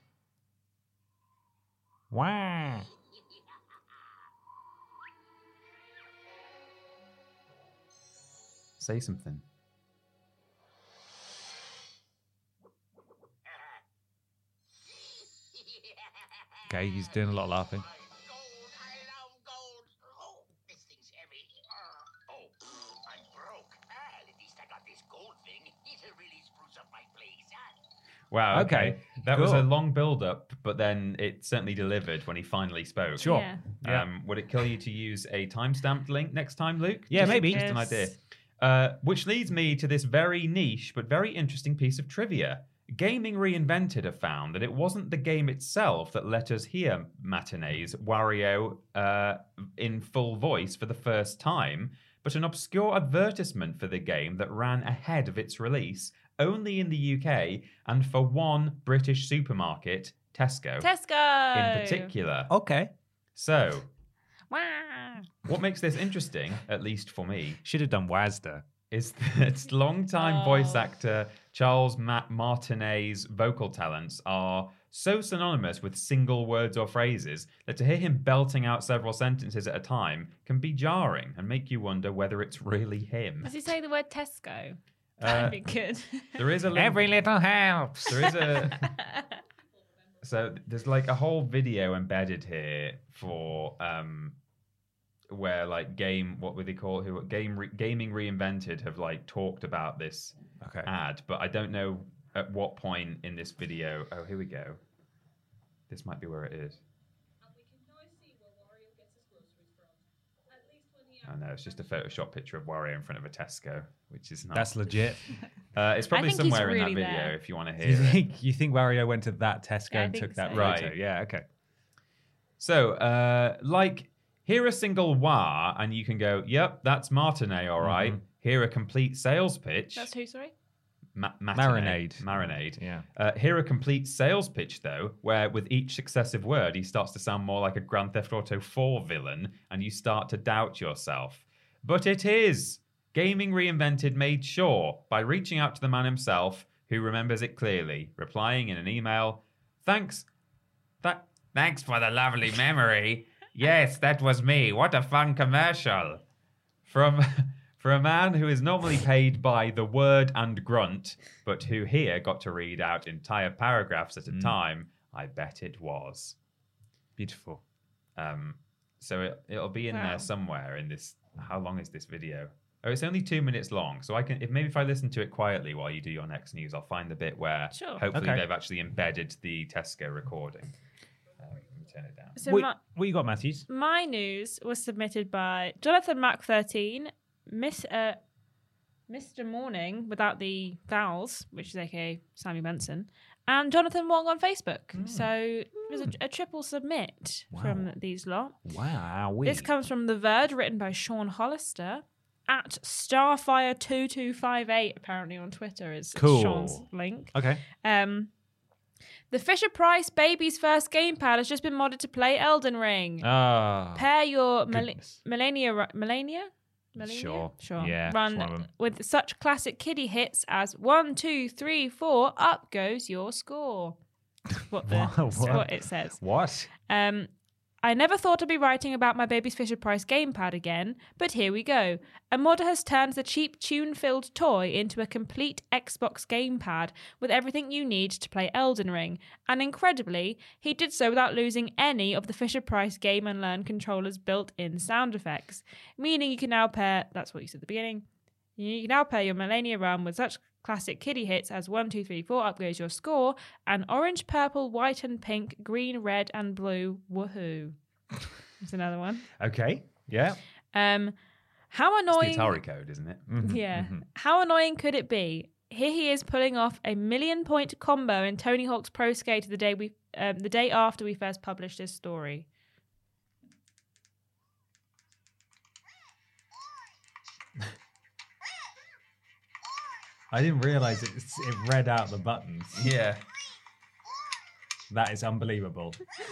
Wow. Say something. Okay, he's doing a lot of laughing. Gold, I love gold. Oh, this thing's heavy. Uh, oh, I'm broke. Ah, at least I got this gold thing. It'll really spruce up my place. Huh? Wow, okay. Okay, That was a cool. long build up, but then it certainly delivered when he finally spoke. Sure. Yeah. Yeah. Um, would it kill you to use a timestamped link next time, Luke? Yeah, Just- maybe. Just an Yes. idea. Uh, which leads me to this very niche but very interesting piece of trivia. Gaming Reinvented have found that it wasn't the game itself that let us hear Matinee's Wario uh, in full voice for the first time, but an obscure advertisement for the game that ran ahead of its release, only in the U K, and for one British supermarket, Tesco, Tesco. in particular. Okay. So, Wah. what makes this interesting, at least for me, Should have done Wazda. is that longtime voice Oh. actor Charles Matt Martinet's vocal talents are so synonymous with single words or phrases that to hear him belting out several sentences at a time can be jarring and make you wonder whether it's really him. Does he say the word Tesco? Uh, That'd be good. There is a link, Every little helps. there is a so there's like a whole video embedded here for um where like game what would they call it? Who game re, gaming reinvented have like talked about this Okay. ad, but I don't know at what point in this video. Oh, here we go. This might be where it is. I know, it's just a Photoshop picture of Wario in front of a Tesco, which is not. That's legit. Uh, it's probably think he's somewhere in that really video there. if you want to Do hear you it. think you think Wario went to that Tesco Yeah, I and think took that so. photo? Right. Yeah. Okay. So, uh, like, hear a single wah, and you can go, yep, that's Martinet, all right. Mhm. Hear a complete sales pitch. That's who, sorry? Ma- matinee. Marinade. Marinade. Yeah. Uh, hear a complete sales pitch, though, where with each successive word, he starts to sound more like a Grand Theft Auto four villain, and you start to doubt yourself. But it is. Gaming Reinvented made sure by reaching out to the man himself, who remembers it clearly, replying in an email, Thanks. Th- thanks for the lovely memory. Yes, that was me. What a fun commercial. From... For a man who is normally paid by the word and grunt, but who here got to read out entire paragraphs at a Mm. time, I bet it was. Beautiful. Um, so it, it'll be in Wow. there somewhere in this. How long is this video? Oh, it's only two minutes long. So I can, if maybe if I listen to it quietly while you do your next news, I'll find the bit where Sure. hopefully Okay. they've actually embedded the Tesco recording. Um, let me turn it down. So what, my, what you got, Matthews? my news was submitted by Jonathan Mac thirteen, Miss uh, Mister Morning without the vowels, which is aka Sammy Benson, and Jonathan Wong on Facebook. So it was a, a triple submit from these lot. Wow. This comes from The Verge, written by Sean Hollister. At Starfire two two five eight, apparently on Twitter, is Cool. Sean's link. Okay. Um, the Fisher Price baby's first gamepad has just been modded to play Elden Ring. Ah. Pair your Mel- goodness. Melania, Melania, Melania, Sure. sure, Yeah, run it's one of them. with such classic kiddie hits as one, two, three, four. Up goes your score. What the What? what? What? it says. What? Um, I never thought I'd be writing about my baby's Fisher Price gamepad again, but here we go. A modder has turned the cheap tune-filled toy into a complete Xbox gamepad with everything you need to play Elden Ring, and incredibly, he did so without losing any of the Fisher Price Game and Learn controller's built-in sound effects, meaning you can now pair, that's what you said at the beginning, you can now pair your Melania Run with such classic kiddie hits as one, two, three, four, up goes your score, and orange, purple, white and pink, green, red and blue, woohoo. That's another one. Okay. Yeah. Um, how It's annoying... the Atari code, isn't it? Yeah. How annoying could it be? Here he is pulling off a million point combo in Tony Hawk's Pro Skater the day we, um, the day after we first published this story. I didn't realize it, it read out the buttons. Yeah. That is unbelievable.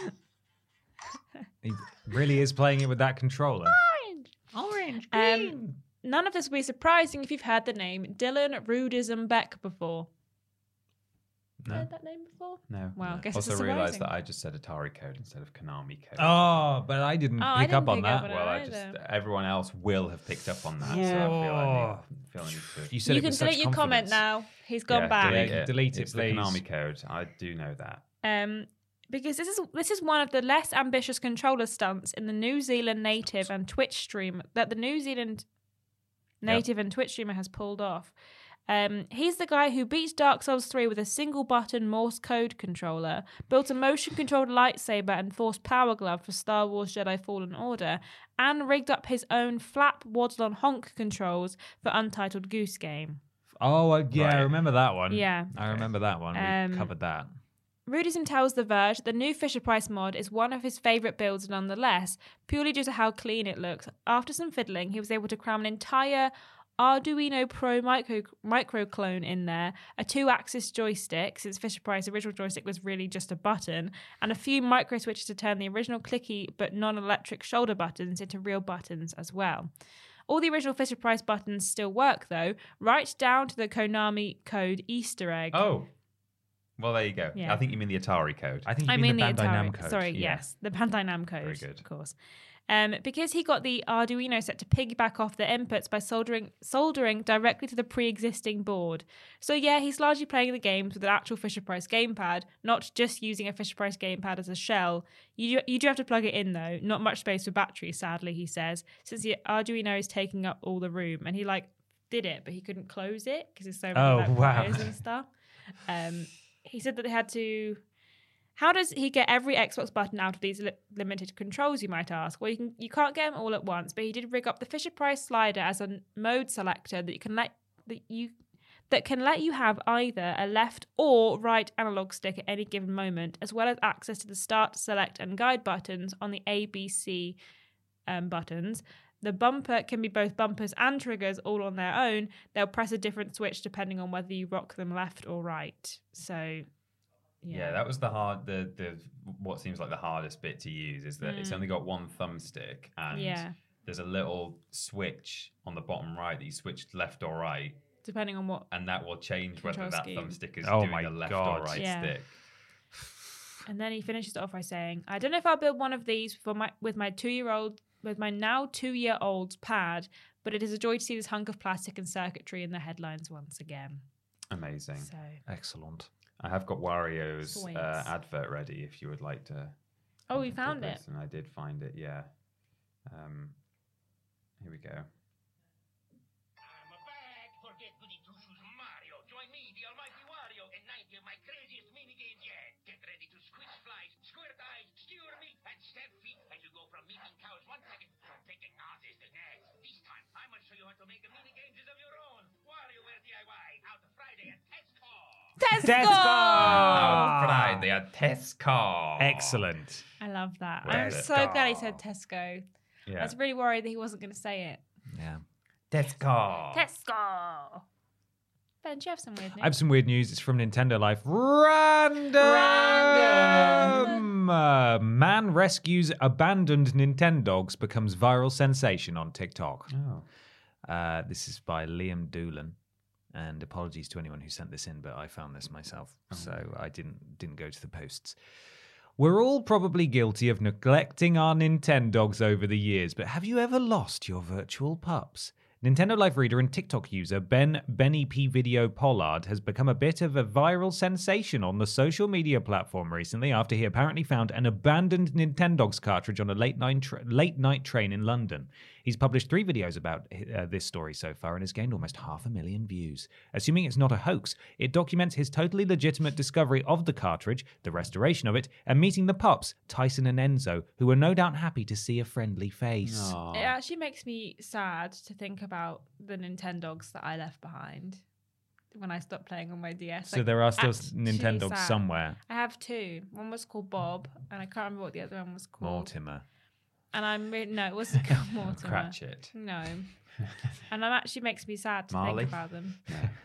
He really is playing it with that controller. Orange. Um, none of this will be surprising if you've heard the name Dylan Rudism Beck before. No. Heard that name before? No. Wow, no. guess it's also realised surprising. that I just said Atari code instead of Konami code. Oh, but I didn't Oh, I pick up didn't on pick that. up on it. Well, I either. just everyone else will have picked up on that, so I feel I need, feel I need to. You said You it can with delete such your comment confidence. now. He's gone Yeah, back. Delete Yeah, it, delete it, it's please. the Konami code. I do know that. Um, because this is this is one of the less ambitious controller stunts in the New Zealand native and Twitch stream that the New Zealand native and Twitch streamer has pulled off. Um, he's the guy who beats Dark Souls three with a single button Morse code controller, built a motion controlled lightsaber and force power glove for Star Wars Jedi Fallen Order, and rigged up his own flap waddle on honk controls for Untitled Goose Game. Oh, uh, yeah, I Right. remember that one. Yeah. I remember that one. Um, We covered that. Rudism tells The Verge that the new Fisher Price mod is one of his favourite builds nonetheless, purely due to how clean it looks. After some fiddling, he was able to cram an entire Arduino Pro micro, micro clone in there, a two-axis joystick, since Fisher Price's original joystick was really just a button, and a few micro switches to turn the original clicky but non-electric shoulder buttons into real buttons as well. All the original Fisher Price buttons still work, though, right down to the Konami code Easter egg. Oh, well, there you go. Yeah. I think you mean the Atari code. I think you I mean, mean the, the Bandai Atari. Namco. Sorry, yeah. yes, the Bandai Namco. Very good. Of course. Um, because he got the Arduino set to piggyback off the inputs by soldering soldering directly to the pre-existing board. So yeah, he's largely playing the games with an actual Fisher Price gamepad, not just using a Fisher Price gamepad as a shell. You do, you do have to plug it in though. Not much space for batteries, sadly, he says, since the Arduino is taking up all the room. And he like did it, but he couldn't close it because there's so many Oh, like, wow. wires and stuff. Um, he said that they had to. How does he get every Xbox button out of these li- limited controls, you might ask? Well, you, can, you can't get them all at once, but he did rig up the Fisher-Price slider as a mode selector that you can let that you that can let you have either a left or right analog stick at any given moment, as well as access to the start, select, and guide buttons on the A, B, C um, buttons. The bumper can be both bumpers and triggers all on their own. They'll press a different switch depending on whether you rock them left or right. So... Yeah. Yeah. that was the hard, the the what seems like the hardest bit to use is that Mm. it's only got one thumbstick and Yeah. there's a little switch on the bottom right that you switch left or right, Depending on what. and that will change whether Control that scheme. thumbstick is Oh doing my the left God. or right Yeah. stick. And then he finishes it off by saying, "I don't know if I'll build one of these for my with my two-year-old with my now two-year-old's pad, but it is a joy to see this hunk of plastic and circuitry in the headlines once again." Amazing. So Excellent. I have got Wario's Sweet. uh, advert ready if you would like to. Oh, you to found it? listen. I did find it, yeah. Um, here we go. I'm back. Forget goody two shoes Mario. Join me, the almighty Wario, and ninety of my craziest minigames yet. Get ready to squish flies, squirt eyes, skewer meat, and stab feet as you go from meeting cows one second to picking noses the next. This time, I'm going to show you how to make a minigames of your own. WarioWare D I Y, out Friday at Tesco. Tesco! Out Friday at Tesco. Excellent. I love that. Where I'm did it so glad he go? said Tesco. I Yeah. was really worried that he wasn't going to say it. Yeah. Tesco. Tesco. Ben, do you have some weird news? I have some weird news. It's from Nintendo Life. Random. Random. Uh, man rescues abandoned Nintendogs becomes viral sensation on TikTok. Oh. Uh, this is by Liam Doolan. And apologies to anyone who sent this in, but I found this myself, so I didn't didn't go to the posts. We're all probably guilty of neglecting our Nintendogs over the years, but have you ever lost your virtual pups? Nintendo Life reader and TikTok user Ben Benny P Video Pollard has become a bit of a viral sensation on the social media platform recently after he apparently found an abandoned Nintendogs cartridge on a late night tra- late night train in London. He's published three videos about uh, this story so far and has gained almost half a million views. Assuming it's not a hoax, it documents his totally legitimate discovery of the cartridge, the restoration of it, and meeting the pups, Tyson and Enzo, who are no doubt happy to see a friendly face. It actually makes me sad to think about the Nintendogs that I left behind when I stopped playing on my D S. So Like, there are still actually Nintendogs sad. somewhere. I have two. One was called Bob, and I can't remember what the other one was called. Mortimer. And I'm re- no, it wasn't called Mortimer. Cratchit. No. And it actually makes me sad to Marley? think about them.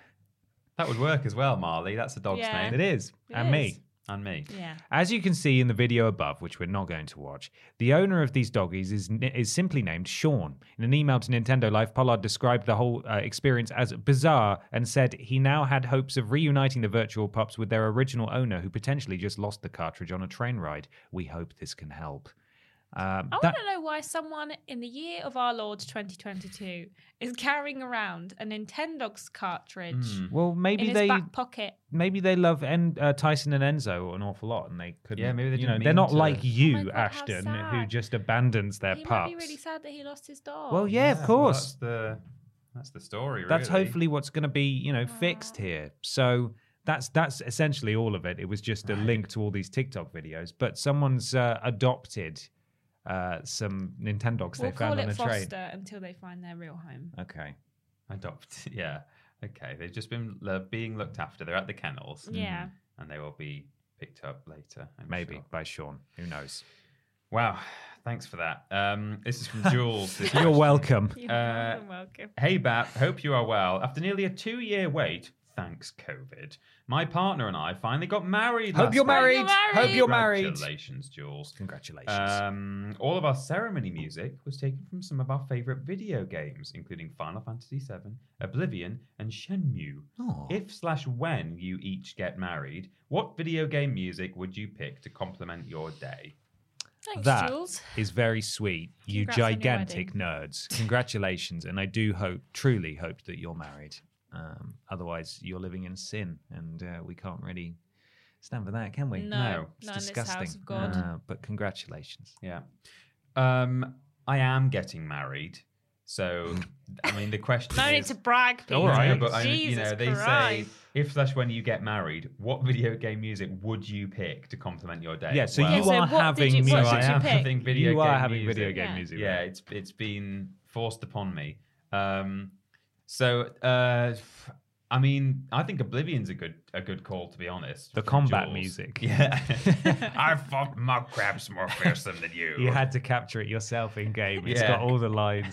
That would work as well, Marley. That's the dog's Yeah. name. It is. It and is. me. And me. Yeah. As you can see in the video above, which we're not going to watch, the owner of these doggies is is simply named Sean. In an email to Nintendo Life, Pollard described the whole uh, experience as bizarre and said he now had hopes of reuniting the virtual pups with their original owner, who potentially just lost the cartridge on a train ride. We hope this can help. Um, I that- want to know why someone in the year of our Lord twenty twenty-two is carrying around a Nintendogs cartridge Hmm. well, maybe in his they back pocket. maybe they love en- uh, Tyson and Enzo an awful lot, and they couldn't. Yeah, maybe they you know didn't they're mean not to- like Oh you, my God, how Ashton, who sad. just abandons their He pups. might be really sad that he lost his dog. Well, yeah, of well, course. that's the that's the story. That's really. hopefully what's going to be, you know, fixed here. So that's that's essentially all of it. It was just a link to all these TikTok videos, but someone's uh, adopted uh, some Nintendogs we'll they found call on it a train. Foster until they find their real home. Okay. adopt. Yeah. Okay. They've just been uh, being looked after. They're at the kennels. Yeah. And they will be picked up later. I'm Maybe sure. by Sean. Who knows? Wow. Thanks for that. Um, this is from Jules. This You're question. welcome. You're Uh, more than welcome. Hey, Bat. Hope you are well. After nearly a two-year wait, thanks COVID, my partner and I finally got married. Hope last you're week. married. married. Hope you're married. Congratulations, Jules. Congratulations. Um, all of our ceremony music was taken from some of our favorite video games, including Final Fantasy seven, Oblivion, and Shenmue. Aw. If slash when you each get married, what video game music would you pick to complement your day? Thanks, that Jules. is very sweet. You Congrats on your gigantic nerds. Congratulations. And I do hope, truly hope that you're married. Um, otherwise, you're living in sin. And uh, we can't really stand for that, can we? No, No, It's not in this disgusting. house of God. Uh, but congratulations. Yeah. Um, I am getting married. So, I mean, the question No is... need to brag, Peter. All right. No, but I mean, Jesus you know, they Christ. say if slash when you get married, what video game music would you pick to complement your day? Yeah, so Well, you Yeah, so are what did having you- so what music. I did you am pick? having video you game are having music. video game Yeah. music. Yeah, right? it's it's been forced upon me. Um, so uh, I mean, I think Oblivion's a good a good call, to be honest. The from combat Jules. music. Yeah, I fought mob crabs more fearsome than you. You had to capture it yourself in game. It's Yeah. got all the lines.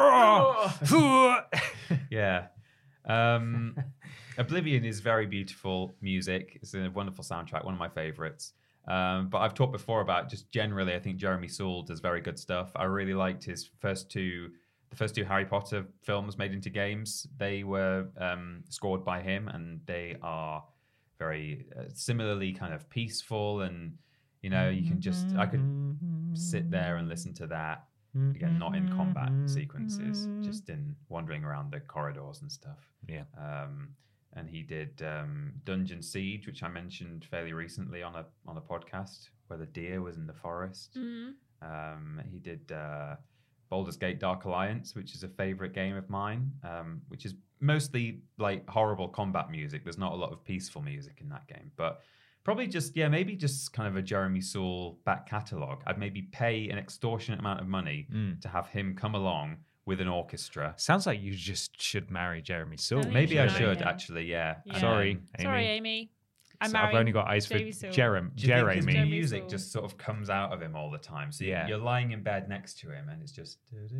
Yeah. Um, Oblivion is very beautiful music. It's a wonderful soundtrack, one of my favorites. Um, but I've talked before about just generally, I think Jeremy Soule does very good stuff. I really liked his first two, the first two Harry Potter films made into games. They were um, scored by him, and they are very uh, similarly kind of peaceful. And you know, you can just I could sit there and listen to that. Again, not in combat sequences, just in wandering around the corridors and stuff. Yeah. Um, and he did um, Dungeon Siege, which I mentioned fairly recently on a on a podcast, where the deer was in the forest. Mhm. Um, he did uh, Baldur's Gate: Dark Alliance, which is a favorite game of mine, um, which is mostly like horrible combat music. There's not a lot of peaceful music in that game, but probably just, yeah, maybe just kind of a Jeremy Soule back catalogue. I'd maybe pay an extortionate amount of money Mm. to have him come along with an orchestra. Sounds like you just should marry Jeremy Soule. I think Maybe you I should should, marry him. actually, yeah. Yeah. Sorry, Um, Amy. Sorry, Amy. I'm So I've marrying only got eyes for Jeremy Soule. Jerem, Do you think his Jeremy. Jeremy music Soule. just sort of comes out of him all the time? So Yeah. yeah. you're lying in bed next to him and it's just...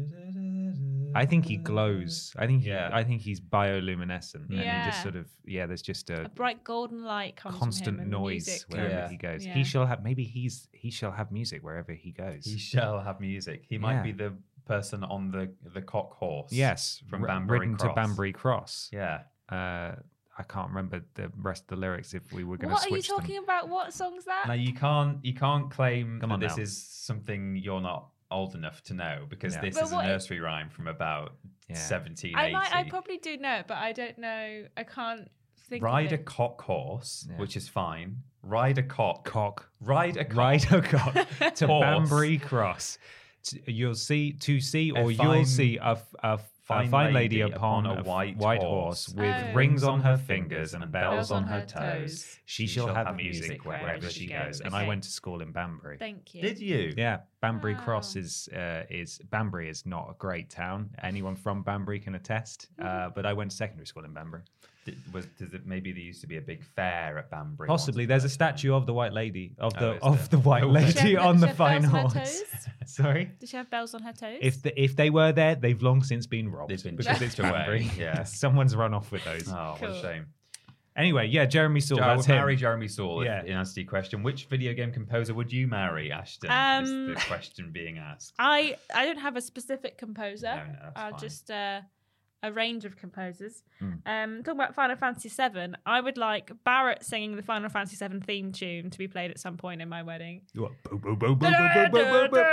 I think he glows. I think he, Yeah. I think he's bioluminescent, and he Yeah. just sort of yeah. There's just a A bright golden light comes constant from him and the noise music. wherever Yeah. he goes. Yeah. He shall have maybe he's he shall have music wherever he goes. He shall have music. He might Yeah. be the person on the the cock horse. yes, from r- Banbury ridden Cross. to Banbury Cross. Yeah. Uh, I can't remember the rest of the lyrics if we were going to What are you switch them. talking about? What song's that? Now you can't you can't claim Come that on this now. is something you're not old enough to know, because Yeah. this But is what- a nursery rhyme from about Yeah. seventeen I eighty. might, I probably do know it, but I don't know. I can't think Ride of a it. cock horse, Yeah. which is fine. Ride a cock. Cock. Ride a cock. Ride a cock to Horse. Banbury Cross. T- You'll see to see, A or fine- you'll see a, f- a f- a fine fine lady lady upon, upon a a white white horse, horse with Oh. rings on her fingers and bells Bells on on her her toes. toes. She shall have music wherever she goes. And I Okay. went to school in Banbury. Thank you. Did you? Yeah, Banbury Wow. Cross is uh, is Banbury is not a great town. Anyone from Banbury can attest. Uh, but I went to secondary school in Banbury. Did, was does it maybe there used to be a big fair at Banbury? Possibly, once there's a upon time? statue of the white lady of Oh, the is of there? the white Oh, lady Does she have- on does the she have fine bells on her horse. toes? Sorry. Does she have bells on her toes? If the, if they were there, they've long since been robbed They've been because chipped it's away, Banbury. yeah. Someone's run off with those. Oh, what Cool. a shame. Anyway, yeah, Jeremy Soule. I That's would him. marry Jeremy Soule. if- Yeah. In answer to your question, which video game composer would you marry, Ashton? Um, is the question being asked. I I don't have a specific composer. No, no, that's I'll fine. just uh, a range of composers. Mm. Um, talking about Final Fantasy seven, I would like Barrett singing the Final Fantasy seven theme tune to be played at some point in my wedding. What? Boo, boo, boo, boo, boo, boo, boo, boo.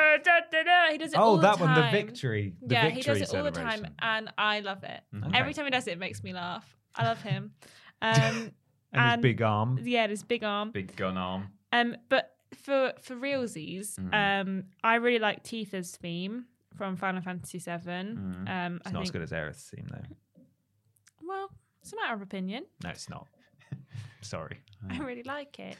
He does it Oh, all the that one, the time. victory. The yeah, victory he does it all the time, celebration. and I love it. Mhm. Every Okay. time he does it, it makes me laugh. I love him. Um, And his and- big arm. yeah, this big arm. Big gun arm. Um, but for for realsies, Mhm. um, I really like Tifa's theme from Final Fantasy seven. Mhm. Um, It's I not think, as good as Aerith's theme, though. well, it's a matter of opinion. No, it's not. Sorry. I really like it.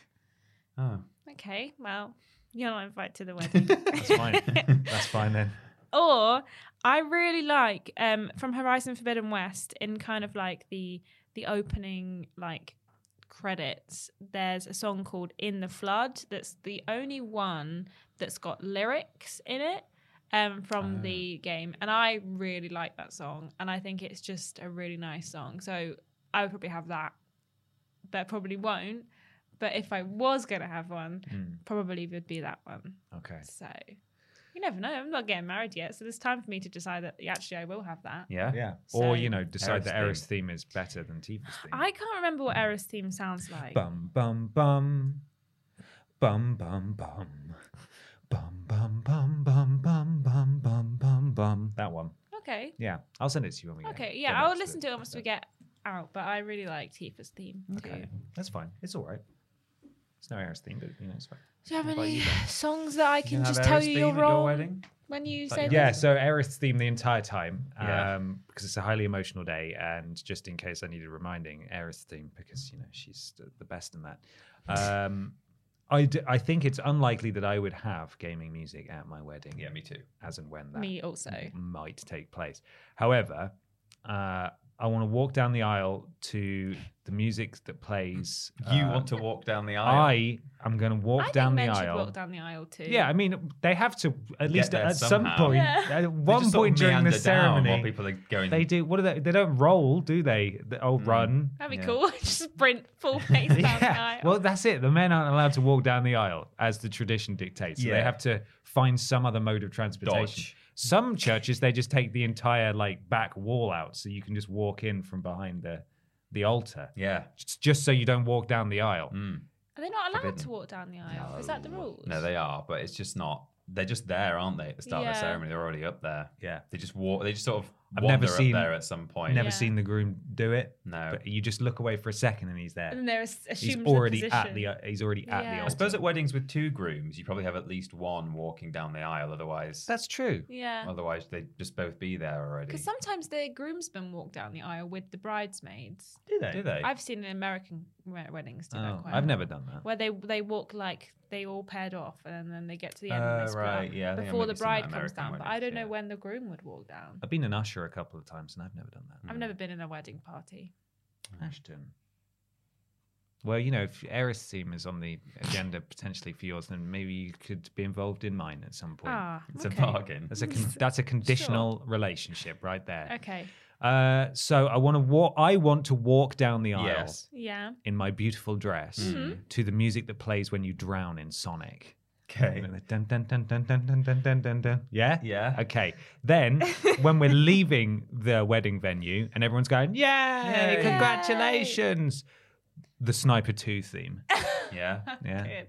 Oh. Okay, well, you're not invited to the wedding. That's fine. That's fine then. Or I really like um, from Horizon Forbidden West, in kind of like the the opening like credits, there's a song called In the Flood that's the only one that's got lyrics in it um, from Ah. the game, and I really like that song, and I think it's just a really nice song, so I would probably have that, but I probably won't. But if I was going to have one, Mm, probably would be that one. okay. So you never know. I'm not getting married yet, so there's time for me to decide that actually I will have that. Yeah? Yeah. So- Or, you know, decide that Aerith's Aerith's theme is better than Tifa's theme. I can't remember what Eris theme sounds like. Bum, bum, bum. Bum, bum, bum. Bum, bum, bum, bum, bum, bum, bum, bum, bum. That one. Okay. Yeah. I'll send it to you when we get Okay. get Yeah, back I'll to listen it. to it once we get out, but I really like Tifa's theme. Okay. Too. That's fine. It's all right. It's no Aerith's theme, but, you know, it's fine. Do you have What about any you then? songs that I You can have just Aerith's tell you theme you're at your wrong? wedding? when you Like, say Yeah, this? so Aerith's theme the entire time, um, Yeah. because it's a highly emotional day, and just in case I needed reminding, Aerith's theme because you know she's the- the best in that. Um, I, d- I think it's unlikely that I would have gaming music at my wedding. Yeah, me too. As and when that Me also. might take place. However, uh, I want to walk down the aisle to the music that plays. You uh, want to walk down the aisle? I am going to walk I down think the men should aisle. walk down the aisle too. Yeah, I mean, they have to at Get least there at some somehow. point. Yeah. At They one just sort point of during the meander down ceremony, while people are going. they do. What do they? They don't roll, do they? They oh, run. That'd be Yeah. cool. Just sprint full pace down the aisle. Well, that's it. The men aren't allowed to walk down the aisle as the tradition dictates. So they Yeah. have to find some other mode of transportation. Dodge. Some churches they just take the entire like back wall out, so you can just walk in from behind the the altar. Yeah. Just, just so you don't walk down the aisle. Mm. Are they not allowed Forbidden. to walk down the aisle? Is that the rules? No, they are, but it's just not. They're just there, aren't they? At the start of the Yeah. ceremony, they're already up there. Yeah. They just walk. They just sort of I've wander never seen- up there at some point. Never Yeah. seen the groom do it. No. But you just look away for a second and he's there. And then they're as- He's assumed already the at position. the. uh, He's already at the Yeah. altar. I suppose at weddings with two grooms, you probably have at least one walking down the aisle. Otherwise, That's true. Yeah. otherwise they'd just both be there already. Because sometimes the groomsmen walk down the aisle with the bridesmaids. Do they? Do they? I've seen in American we- weddings do that Oh, quite. I've a never lot. done that. Where they they walk like they all paired off, and then they get to the end Uh, and they split right, up yeah, I think I've before the maybe seen bride that comes American down. But I weddings, don't know yeah. when the groom would walk down. I've been an usher a couple of times and I've never done that. I've never been in a wedding party. Ashton. Well, you know, if Eris theme is on the agenda potentially for yours, then maybe you could be involved in mine at some point. Ah, it's okay. a bargain. That's a con- that's a conditional relationship right there. Okay. Uh, so I want to walk. I want to walk down the aisle Yes. Yeah. in my beautiful dress Mm-hmm. to the music that plays when you drown in Sonic. Okay. Dun, dun, dun, dun, dun, dun, dun, dun, dun, dun. Yeah? Yeah. Okay. Then, when we're leaving the wedding venue and everyone's going, Yay! Yay. Congratulations! The Sniper two theme. Yeah. Yeah. Good.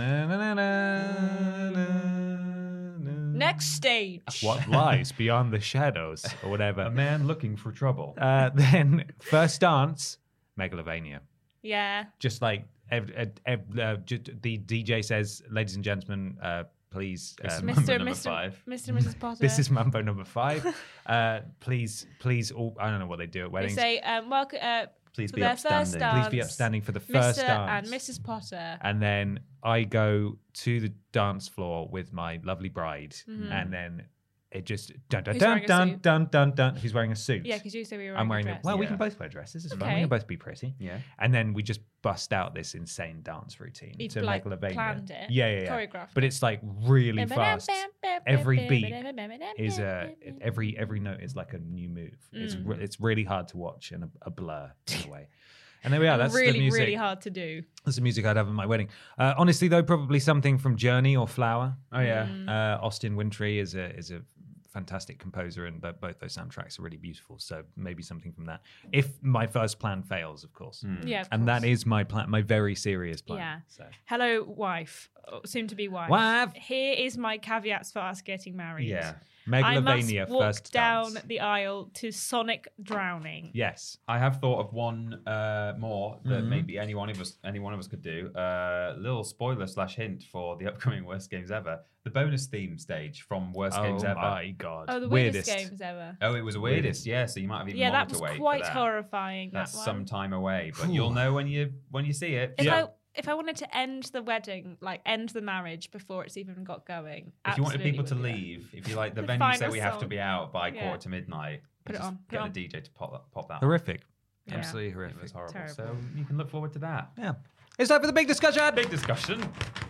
Dun-na-na-na-na-na-na. Next stage. What lies beyond the shadows, or whatever. A man looking for trouble. Uh, then, first dance, Megalovania. Yeah. Just like ev- ev- ev- uh, ju- the D J says, ladies and gentlemen, uh, please. This is um, Mambo Mister number Mister five. Mister and Missus Potter. This is Mambo number five. Uh, please, please, all, I don't know what they do at They weddings. say, um, welcome. Uh, Please for be their first upstanding. dance, Please be upstanding for the first Mister dance. and Missus Potter. And then I go to the dance floor with my lovely bride, and then it just dun dun Who's dun wearing a dun, suit? dun dun dun. Who's wearing a suit? Yeah, because you said we were I'm wearing wearing a a dress. well. We Yeah. can both wear dresses. It's fine. We Okay. can both be pretty. Yeah. And then we just bust out this insane dance routine You'd, to like, Megalovania. planned it, Yeah, yeah, yeah. choreographed But it. it's like really fast. Every beat is a Mm. every every note is like a new move. It's re- it's really hard to watch and a, a blur in a way. And there we are. That's really, the music. really hard to do. That's the music I'd have at my wedding. Uh, honestly, though, probably something from Journey or Flower. Oh yeah. Mm. Uh, Austin Wintory is a is a fantastic composer, and bo- both those soundtracks are really beautiful. So maybe something from that. If my first plan fails, of course. Yeah, of And that course. is my plan, my very serious plan. Yeah. So. Hello, wife. Oh, soon to be wife. Wife. Here is my caveats for us getting married. Yeah. I must Megalovania walk first down dance. the aisle to Sonic Drowning. Yes. I have thought of one uh, more that Mhm. maybe any one of us, any one of us could do. Uh, little spoiler slash hint for the upcoming Worst Games Ever: the bonus theme stage from Worst Oh Games Ever. my god. Oh, the weirdest, games ever. Oh, it was the weirdest. Yeah, so you might have even Yeah, that wanted was to wait quite for that. horrifying. That's that one. some time away, but you'll know when you when you see it. If yeah. I if I wanted to end the wedding, like end the marriage before it's even got going, If you wanted absolutely people to would do that. leave, if you like the The venue say final we have to song. be out by Yeah. quarter to midnight, Put it just on, put Get it on. the D J to pop that, pop that. on. Horrific. Yeah. Absolutely It horrific. was horrible. Terrible. So you can look forward to that. Yeah. It's time for the big discussion. Big discussion.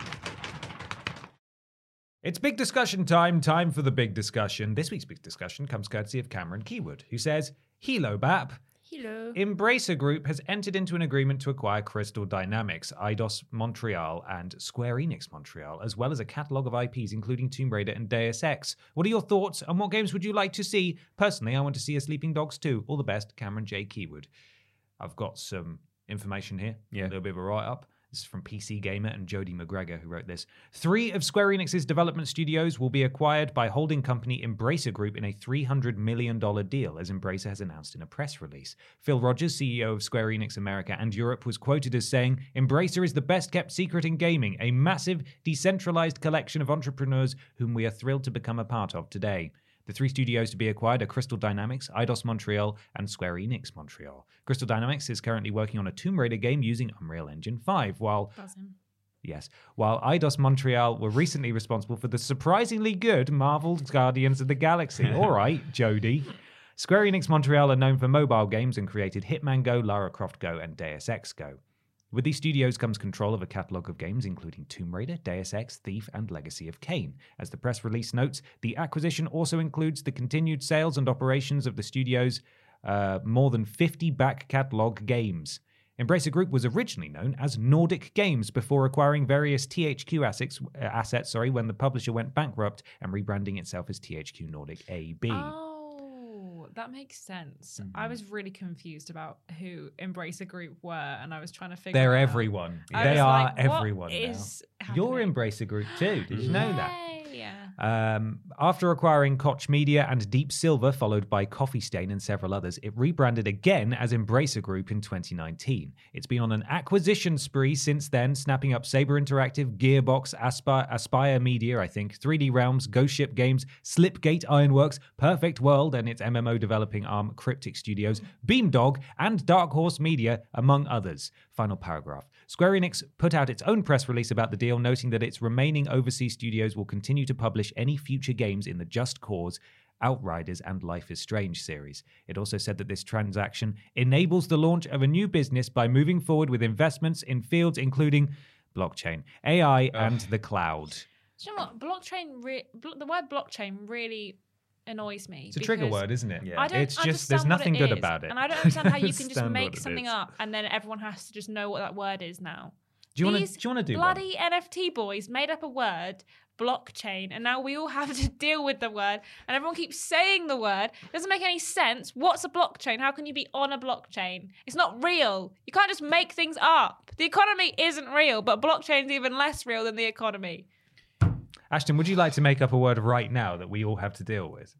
It's big discussion time. Time for the big discussion. This week's big discussion comes courtesy of Cameron Keywood, who says, Hello, Bap. Hello. Embracer Group has entered into an agreement to acquire Crystal Dynamics, Eidos Montreal, and Square Enix Montreal, as well as a catalogue of I Ps including Tomb Raider and Deus Ex. What are your thoughts, and what games would you like to see? Personally, I want to see a Sleeping Dogs two. All the best, Cameron J. Keywood. I've got some information here, Yeah. a little bit of a write-up. This is from P C Gamer and Jody McGregor, who wrote this. Three of Square Enix's development studios will be acquired by holding company Embracer Group in a three hundred million dollars deal, as Embracer has announced in a press release. Phil Rogers, C E O of Square Enix America and Europe, was quoted as saying, Embracer is the best-kept secret in gaming, a massive, decentralized collection of entrepreneurs whom we are thrilled to become a part of today. The three studios to be acquired are Crystal Dynamics, Eidos Montreal, and Square Enix Montreal. Crystal Dynamics is currently working on a Tomb Raider game using Unreal Engine five, while... Buzzing. Yes, while Eidos Montreal were recently responsible for the surprisingly good Marvel's Guardians of the Galaxy. All right, Jody. Square Enix Montreal are known for mobile games and created Hitman Go, Lara Croft Go, and Deus Ex Go. With these studios comes control of a catalogue of games including Tomb Raider, Deus Ex, Thief, and Legacy of Kain. As the press release notes, the acquisition also includes the continued sales and operations of the studio's uh, more than fifty back catalogue games. Embracer Group was originally known as Nordic Games before acquiring various T H Q assets, uh, assets sorry, when the publisher went bankrupt and rebranding itself as T H Q Nordic A B. Oh, that makes sense. Mm-hmm. I was really confused about who Embracer Group were, and I was trying to figure They're out. everyone. I They are like, what everyone is now. You're happening? Embracer Group too. Did you know Yay, that? Yeah. Um, after acquiring Koch Media and Deep Silver, followed by Coffee Stain and several others, it rebranded again as Embracer Group in twenty nineteen. It's been on an acquisition spree since then, snapping up Saber Interactive, Gearbox, Aspire, Aspire Media, I think, three D Realms, Ghost Ship Games, Slipgate Ironworks, Perfect World and its M M O developing arm Cryptic Studios, Beamdog, and Dark Horse Media, among others. Final paragraph. Square Enix put out its own press release about the deal, noting that its remaining overseas studios will continue to publish any future games in the Just Cause, Outriders, and Life is Strange series. It also said that this transaction enables the launch of a new business by moving forward with investments in fields including blockchain, A I, and the cloud. Do you know what? Blockchain, re- blo- the word blockchain really annoys me. It's a trigger word, isn't it? Yeah. I don't It's just, understand there's nothing what it good is, about it. And I don't understand how you can just Understand make what it something is. up and then everyone has to just know what that word is now. Do you want to These do you want to do one? bloody N F T boys made up a word, blockchain, and now we all have to deal with the word, and everyone keeps saying the word. It doesn't make any sense. What's a blockchain? How can you be on a blockchain? It's not real. You can't just make things up. The economy isn't real, but blockchain's even less real than the economy. Ashton, would you like to make up a word right now that we all have to deal with?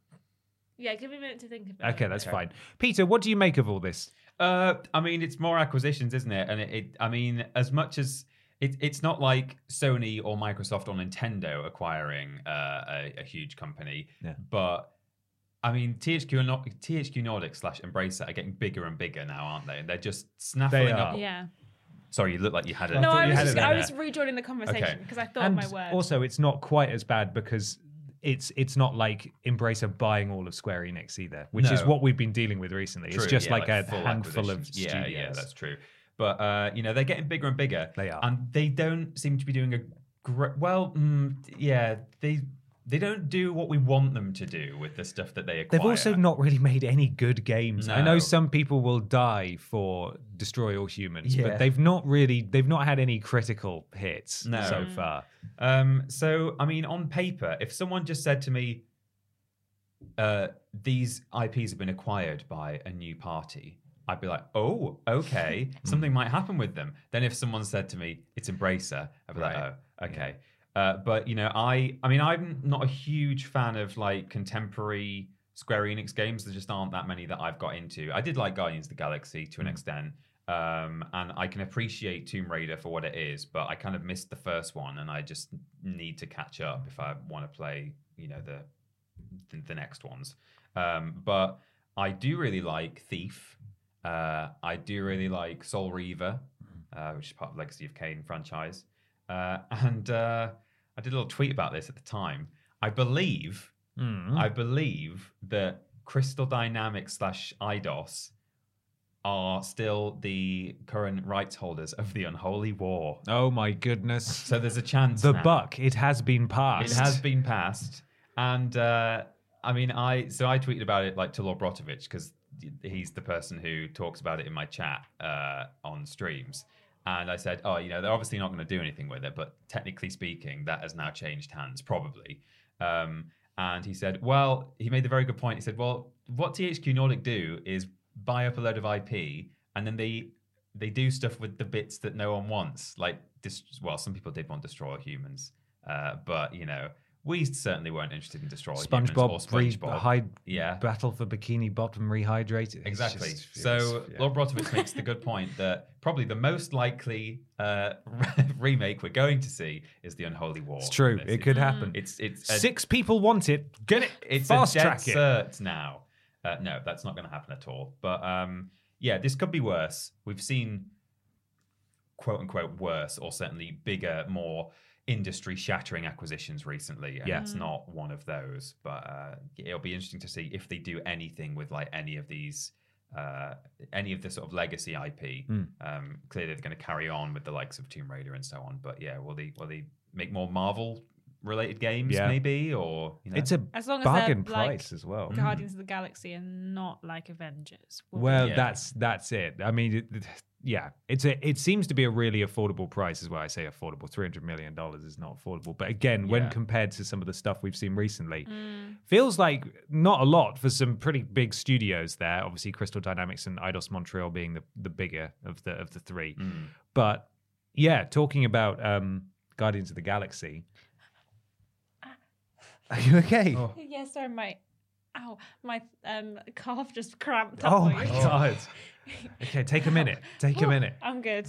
Yeah, give me a minute to think about it. Okay, that's fine. Peter, what do you make of all this? Uh, I mean, it's more acquisitions, isn't it? And it, it I mean, as much as it, it's not like Sony or Microsoft or Nintendo acquiring uh, a, a huge company, Yeah. but I mean, T H Q Nor- T H Q Nordic slash Embracer are getting bigger and bigger now, aren't they? And they're just snaffling They up. are. Yeah. Sorry, you look like you had it. No, thought I you was, had just, it I there. was rejoining the conversation Okay. because I thought And of my word. also, it's not quite as bad because it's it's not like Embracer buying all of Square Enix either, which No. is what we've been dealing with recently. True, it's just yeah, like, a full handful of acquisitions. studios. Yeah, yeah, that's true. But uh, you know, they're getting bigger and bigger. They are. and they don't seem to be doing a great. Well, mm, yeah, they they don't do what we want them to do with the stuff that they acquire. They've also not really made any good games. I know No. some people will die for Destroy All Humans, Yeah. but they've not really they've not had any critical hits No. so far. Um, so, I mean, on paper, if someone just said to me, uh, these I Ps have been acquired by a new party, I'd be like, oh, okay, something might happen with them. Then if someone said to me, it's Embracer, I'd be Right. like, oh, okay. Uh, but, you know, I, I mean, I'm not a huge fan of, like, contemporary Square Enix games. There just aren't that many that I've got into. I did like Guardians of the Galaxy to an extent. Um, and I can appreciate Tomb Raider for what it is, but I kind of missed the first one, and I just need to catch up if I want to play, you know, the the, the next ones. Um, but I do really like Thief. Uh, I do really like Soul Reaver, uh, which is part of the Legacy of Kain franchise. Uh, and uh, I did a little tweet about this at the time. I believe, Mm. I believe that Crystal Dynamics slash Eidos are still the current rights holders of the Unholy War. Oh my goodness. So there's a chance The now. buck, it has been passed. It has been passed. And uh, I mean, I so I tweeted about it like to Lord Brotovich because he's the person who talks about it in my chat uh, on streams. And I said, oh, you know, they're obviously not going to do anything with it, but technically speaking, that has now changed hands, probably. Um, and he said, well, he made the very good point. He said, well, what T H Q Nordic do is buy up a load of I P, and then they they do stuff with the bits that no one wants. Like, this, well, some people did want Destroy All Humans, uh, but you know, we certainly weren't interested in Destroy All Humans or SpongeBob, re- SpongeBob. hide, yeah, Battle for Bikini Bottom rehydrated. It's exactly. just- so it's- yeah. Lord Brotovich makes the good point that probably the most likely uh, remake we're going to see is the Unholy War. It's true. This It is- could happen. It's it's a, Six people want it. Get it. it's Fast a dead track it. cert now. Uh, no, that's not going to happen at all. But um, yeah, this could be worse. We've seen quote unquote worse, or certainly bigger, more industry-shattering acquisitions recently, and Yeah. it's not one of those. But uh, it'll be interesting to see if they do anything with like any of these, uh, any of the sort of legacy I P. Mm. Um, clearly, they're going to carry on with the likes of Tomb Raider and so on. But yeah, will they will they make more Marvel-related games, Yeah. maybe, or you know? It's a As long as bargain they're, like, price as well. Guardians of the Galaxy and not like Avengers. We'll- Well, Yeah. that's that's it. I mean, it, it- yeah, it's a it seems to be a really affordable price. Is why I say affordable. Three hundred million dollars is not affordable, but again, when Yeah. compared to some of the stuff we've seen recently, Mm. feels like not a lot for some pretty big studios there. Obviously, Crystal Dynamics and Eidos Montreal being the the bigger of the of the three. Mm. But yeah, talking about um, Guardians of the Galaxy. Are you okay? Oh. Yeah, sorry, my ow, my um calf just cramped Oh up. my god. Okay, take a minute. Take a minute. I'm good.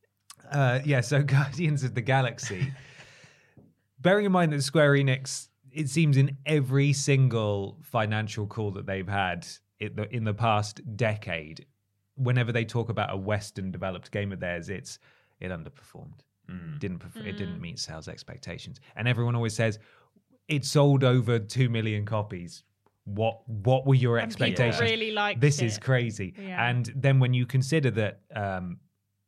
Uh, yeah, so Guardians of the Galaxy. Bearing in mind that Square Enix, it seems in every single financial call that they've had in the, in the past decade, whenever they talk about a Western developed game of theirs, it's it underperformed. Mm. Didn't perf- It didn't meet sales expectations. And everyone always says, it sold over two million copies. What what were your And people expectations? really liked This it. is crazy. Yeah. And then when you consider that um,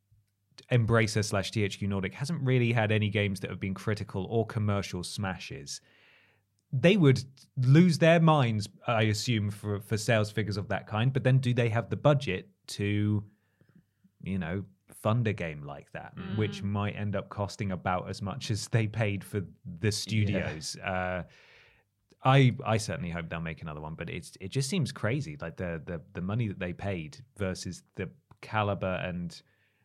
Embracer slash T H Q Nordic hasn't really had any games that have been critical or commercial smashes, they would lose their minds, I assume, for, for sales figures of that kind. But then do they have the budget to, you know, fund a game like that, Mm. which might end up costing about as much as they paid for the studios? Uh, I I certainly hope they'll make another one, but it's it just seems crazy, like the the the money that they paid versus the caliber and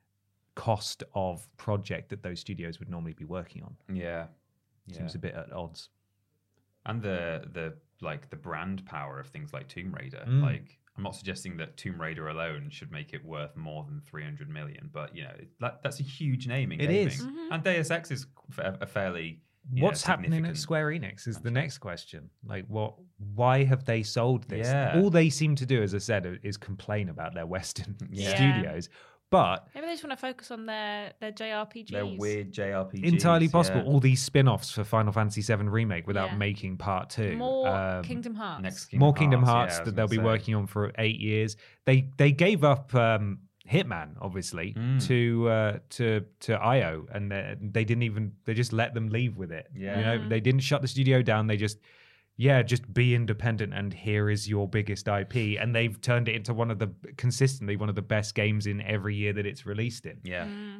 cost of project that those studios would normally be working on. Yeah. Seems Yeah. a bit at odds. And the the like the brand power of things like Tomb Raider. Mm. Like, I'm not suggesting that Tomb Raider alone should make it worth more than three hundred million, but you know that, that's a huge name in It gaming. is. And Deus Ex is fa- a fairly you know, What's happening at significant- Square Enix is the next question. Like, what? Why have they sold this? Yeah. All they seem to do, as I said, is complain about their Western Yeah. studios. But Maybe they just want to focus on their their J R P Gs. They're weird J R P Gs. entirely possible, yeah. all these spin-offs for Final Fantasy seven Remake without Yeah. making part two. More Um, Kingdom Hearts. Next Kingdom more Kingdom Hearts, Hearts yeah, I was that they'll be gonna say. working on for eight years. They they gave up um, Hitman, obviously, Mm. to uh, to to I O, and they, they didn't even they just let them leave with it. Yeah. You know, they didn't shut the studio down. They just yeah, just be independent, and here is your biggest I P, and they've turned it into one of the consistently one of the best games in every year that it's released in. Yeah. Mm.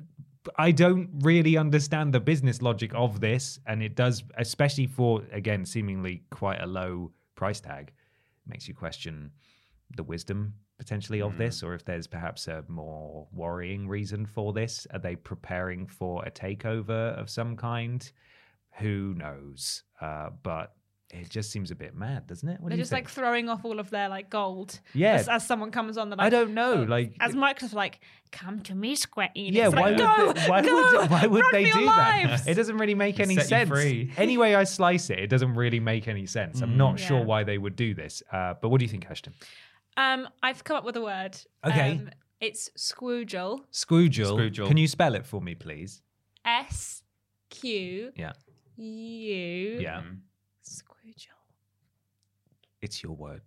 I don't really understand the business logic of this, and it does, especially for, again, seemingly quite a low price tag, makes you question the wisdom potentially of Mm. this, or if there's perhaps a more worrying reason for this. Are they preparing for a takeover of some kind? Who knows? Uh, but it just seems a bit mad, doesn't it? What They're do you just think? like throwing off all of their like gold. Yeah. As, as someone comes on, they're like, I don't know, "Oh," like- as Microsoft, like, come to me, Square Enix. Yeah, Like, why go, would they, why go, would why would run they for your do that? lives. It doesn't really make any Set you sense. free. Any way I slice it, it doesn't really make any sense. I'm not Yeah. sure why they would do this. Uh, but what do you think, Ashton? Um, I've come up with a word. Okay. Um, it's squoojle. Scroogel. Scroogel. Can you spell it for me, please? S Q Yeah. U. Yeah. Mm. Squoojle. It's your word.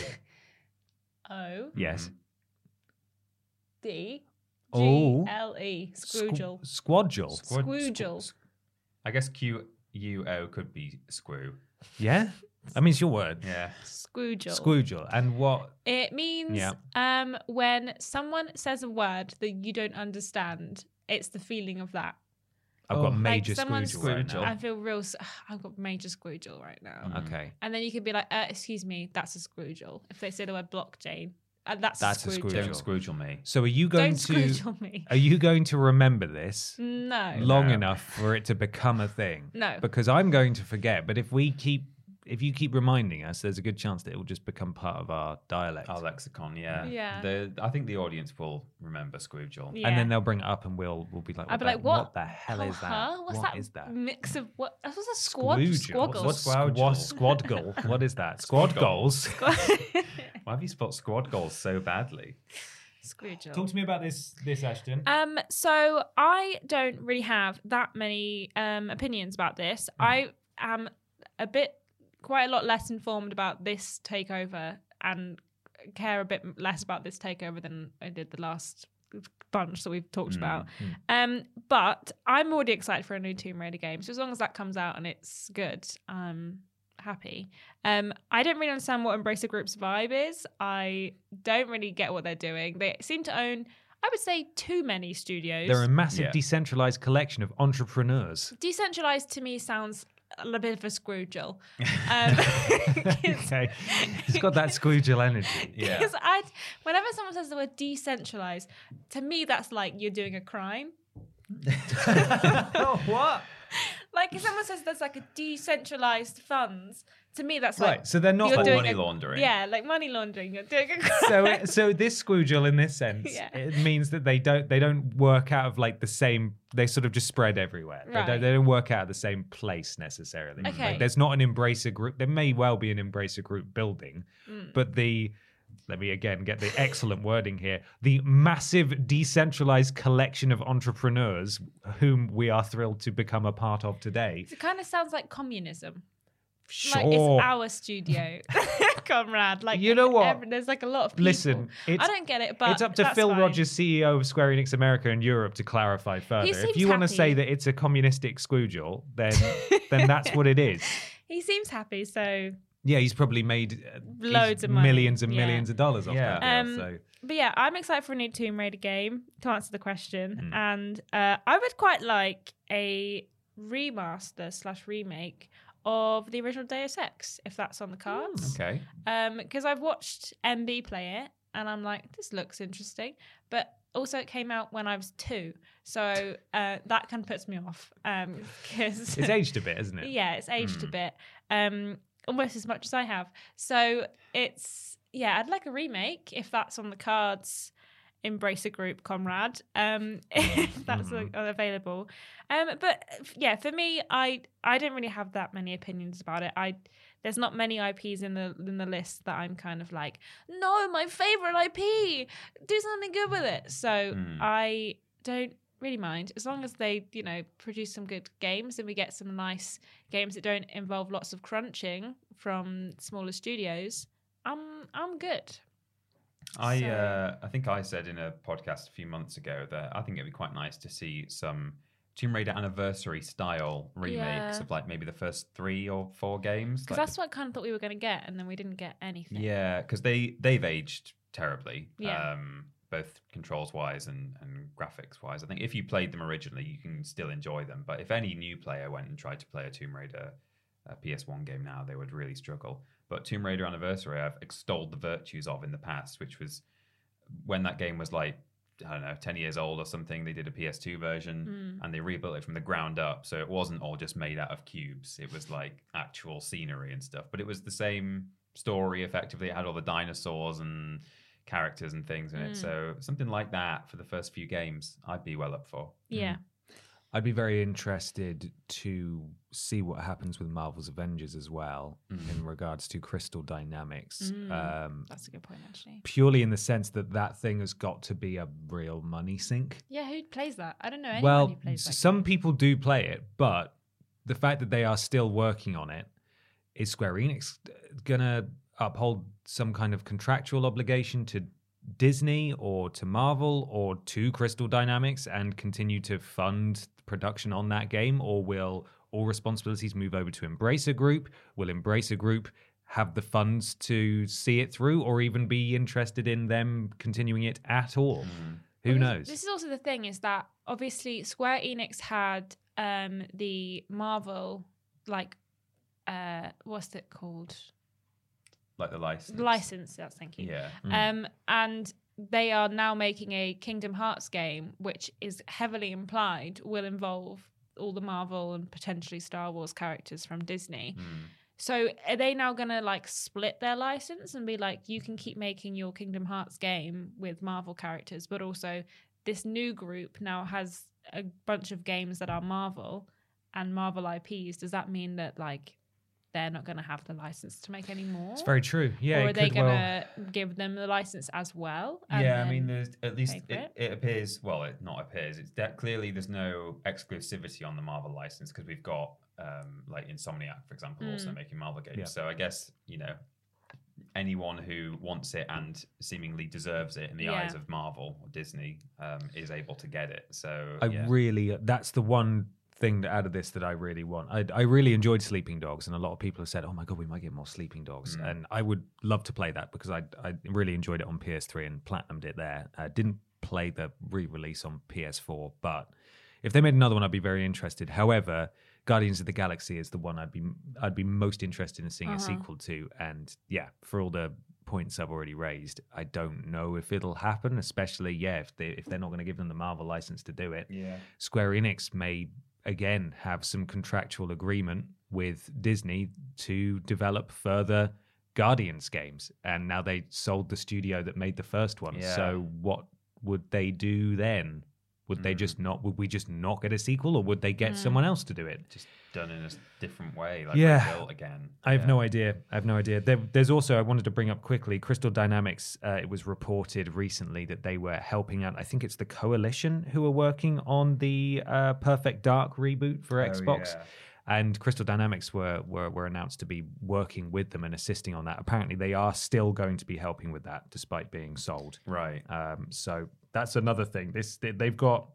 O Yes. D G Oh. L E. Squ- Squoojle. Squadgel. Squad- Squoojle. squ- I guess Q U O could be screw. Yeah? I mean, it's your word. Yeah. Squoojle. Squoogel. And what? It means Yeah. um, when someone says a word that you don't understand, it's the feeling of that. I've Oh. got Like major someone's- squoogel right Squoogel. now. I feel real. s- I've got major squoojle right now. Mm. Okay. And then you could be like, uh, excuse me, that's a squoojle. If they say the word blockchain, Uh, that's, That's a a Scrooge. Scrooge. Don't Scrooge me. So are you going Don't to Scrooge on me. are you going to remember this No. long No. enough for it to become a thing? No. Because I'm going to forget. But if we keep if you keep reminding us, there's a good chance that it will just become part of our dialect. Our lexicon, yeah. Yeah. The, I think the audience will remember Scroogeal. Yeah. And then they'll bring it up and we'll we'll be like, I'd what, be the, like, what? what the hell Oh, is that? huh? What's What that is that? mix of what? That was a squad. Squoogel? Squoggle. What's Squad- squad, squad goal? What is that? Squad Squad goals. Why have you spelled squad goals so badly? Scrooge. Talk to me about this this Ashton. Um, so I don't really have that many um opinions about this. I am a bit, quite a lot less informed about this takeover and care a bit less about this takeover than I did the last bunch that we've talked about. Um, but I'm already excited for a new Tomb Raider game. So as long as that comes out and it's good, I'm happy. Um, I don't really understand what Embracer Group's vibe is. I don't really get what they're doing. They seem to own, I would say, too many studios. They're a massive Yeah. decentralized collection of entrepreneurs. Decentralized to me sounds a little bit of a Scroogel. Um, Okay, it's got that Scroogel energy. Yeah. Because I, whenever someone says the word decentralized, to me that's like you're doing a crime. Oh, what? Like if someone says there's like a decentralized funds, to me that's Right, like so they're not you're like doing money a- laundering. Yeah, like money laundering. You're doing a crime. so it- so this Scroogel in this sense, Yeah. it means that they don't they don't work out of like the same. They sort of just spread everywhere. They, Right. don't, they don't work out of the same place necessarily. Okay. Like, there's not an Embracer Group. There may well be an Embracer Group building, Mm. but the let me again get the excellent wording here. The massive decentralized collection of entrepreneurs whom we are thrilled to become a part of today. It kind of sounds like communism. Sure. Like it's our studio, comrade. Like You know what? every- there's like a lot of people. Listen, it's, I don't get it, but it's up to that's Phil fine. Rogers, C E O of Square Enix America and Europe, to clarify further. If seems you want to say happy. that it's a communistic Scroogel, then then that's what it is. He seems happy, so Yeah, he's probably made uh, Loads he's of money, millions and yeah. millions of dollars off Yeah. that deal. Um, so But yeah, I'm excited for a new Tomb Raider game, to answer the question. Mm. And uh, I would quite like a remaster slash remake of the original Deus Ex, if that's on the cards. Okay. Because I've watched M B play it, and I'm like, this looks interesting. But also, it came out when I was two, so uh, that kind of puts me off. Um, cause it's aged a bit, isn't it? yeah, it's aged a Mm. bit, um, almost as much as I have. So it's yeah, I'd like a remake if that's on the cards. Embracer Group, comrade, um, if that's Mhm. uh, available. Um, but f- yeah, for me, I I don't really have that many opinions about it. I there's not many I Ps in the in the list that I'm kind of like, no, my favorite I P, do something good with it. So Mm. I don't really mind as long as they, you know, produce some good games and we get some nice games that don't involve lots of crunching from smaller studios. I'm I'm good. I So- uh, I think I said in a podcast a few months ago that I think it'd be quite nice to see some Tomb Raider anniversary style remakes Yeah. of like maybe the first three or four games. Because like that's what I kind of thought we were going to get, and then we didn't get anything. Yeah, because they they've aged terribly. Yeah. Um, both controls wise and, and graphics wise. I think if you played them originally, you can still enjoy them. But if any new player went and tried to play a Tomb Raider uh, P S one game now, they would really struggle. But Tomb Raider Anniversary, I've extolled the virtues of in the past, which was when that game was like, I don't know, ten years old or something. They did a P S two version Mm. and they rebuilt it from the ground up. So it wasn't all just made out of cubes. It was like actual scenery and stuff. But it was the same story effectively. It had all the dinosaurs and characters and things in it. Mm. So something like that for the first few games, I'd be well up for. Yeah. I'd be very interested to see what happens with Marvel's Avengers as well Mm. in regards to Crystal Dynamics. Mm. Um, That's a good point, actually. purely in the sense that that thing has got to be a real money sink. Yeah, who plays that? I don't know anyone Well, who plays that. some game. people do play it, but the fact that they are still working on it, is Square Enix going to uphold some kind of contractual obligation to Disney or to Marvel or to Crystal Dynamics and continue to fund production on that game? Or will all responsibilities move over to Embracer Group? Will Embracer Group have the funds to see it through or even be interested in them continuing it at all? Who Well, this- knows? This is also the thing is that obviously Square Enix had um, the Marvel, like, uh, what's it called? Like the license. License, that's thank you. Yeah. Um, and they are now making a Kingdom Hearts game, which is heavily implied will involve all the Marvel and potentially Star Wars characters from Disney. Mm. So are they now going to like split their license and be like, you can keep making your Kingdom Hearts game with Marvel characters, but also this new group now has a bunch of games that are Marvel and Marvel I Ps? Does that mean that like they're not going to have the license to make any more? It's very true. Yeah. Or are it they could going well- to give them the license as well? and Yeah, I then mean, there's at least pay for it, it? it appears. Well, it not appears. It's that clearly there's no exclusivity on the Marvel license because we've got um, like Insomniac, for example, also Mm. making Marvel games. Yeah. So I guess you know anyone who wants it and seemingly deserves it in the Yeah. eyes of Marvel or Disney um, is able to get it. So I yeah. really, that's the one thing that out of this that I really want. I, I really enjoyed Sleeping Dogs, and a lot of people have said, "Oh my god, we might get more Sleeping Dogs," Mm. and I would love to play that because I I really enjoyed it on P S three and platinumed it there. I didn't play the re-release on P S four, but if they made another one, I'd be very interested. However, Guardians of the Galaxy is the one I'd be I'd be most interested in seeing Uh-huh. a sequel to, and yeah, for all the points I've already raised, I don't know if it'll happen. Especially, yeah, if they if they're not going to give them the Marvel license to do it, Yeah. Square Enix may again have some contractual agreement with Disney to develop further Guardians games, and now they sold the studio that made the first one. Yeah. So what would they do then? Would they Mm. just not? Would we just not get a sequel, or would they get Mm. someone else to do it? Just done in a s- different way, like Yeah. rebuilt again. I have Yeah. no idea. I have no idea. There, there's also, I wanted to bring up quickly, Crystal Dynamics. Uh, it was reported recently that they were helping out. I think it's the Coalition who are working on the uh, Perfect Dark reboot for Oh, Xbox. yeah. And Crystal Dynamics were, were were announced to be working with them and assisting on that. Apparently, they are still going to be helping with that, despite being sold. Right. Um, so that's another thing. This they, they've got.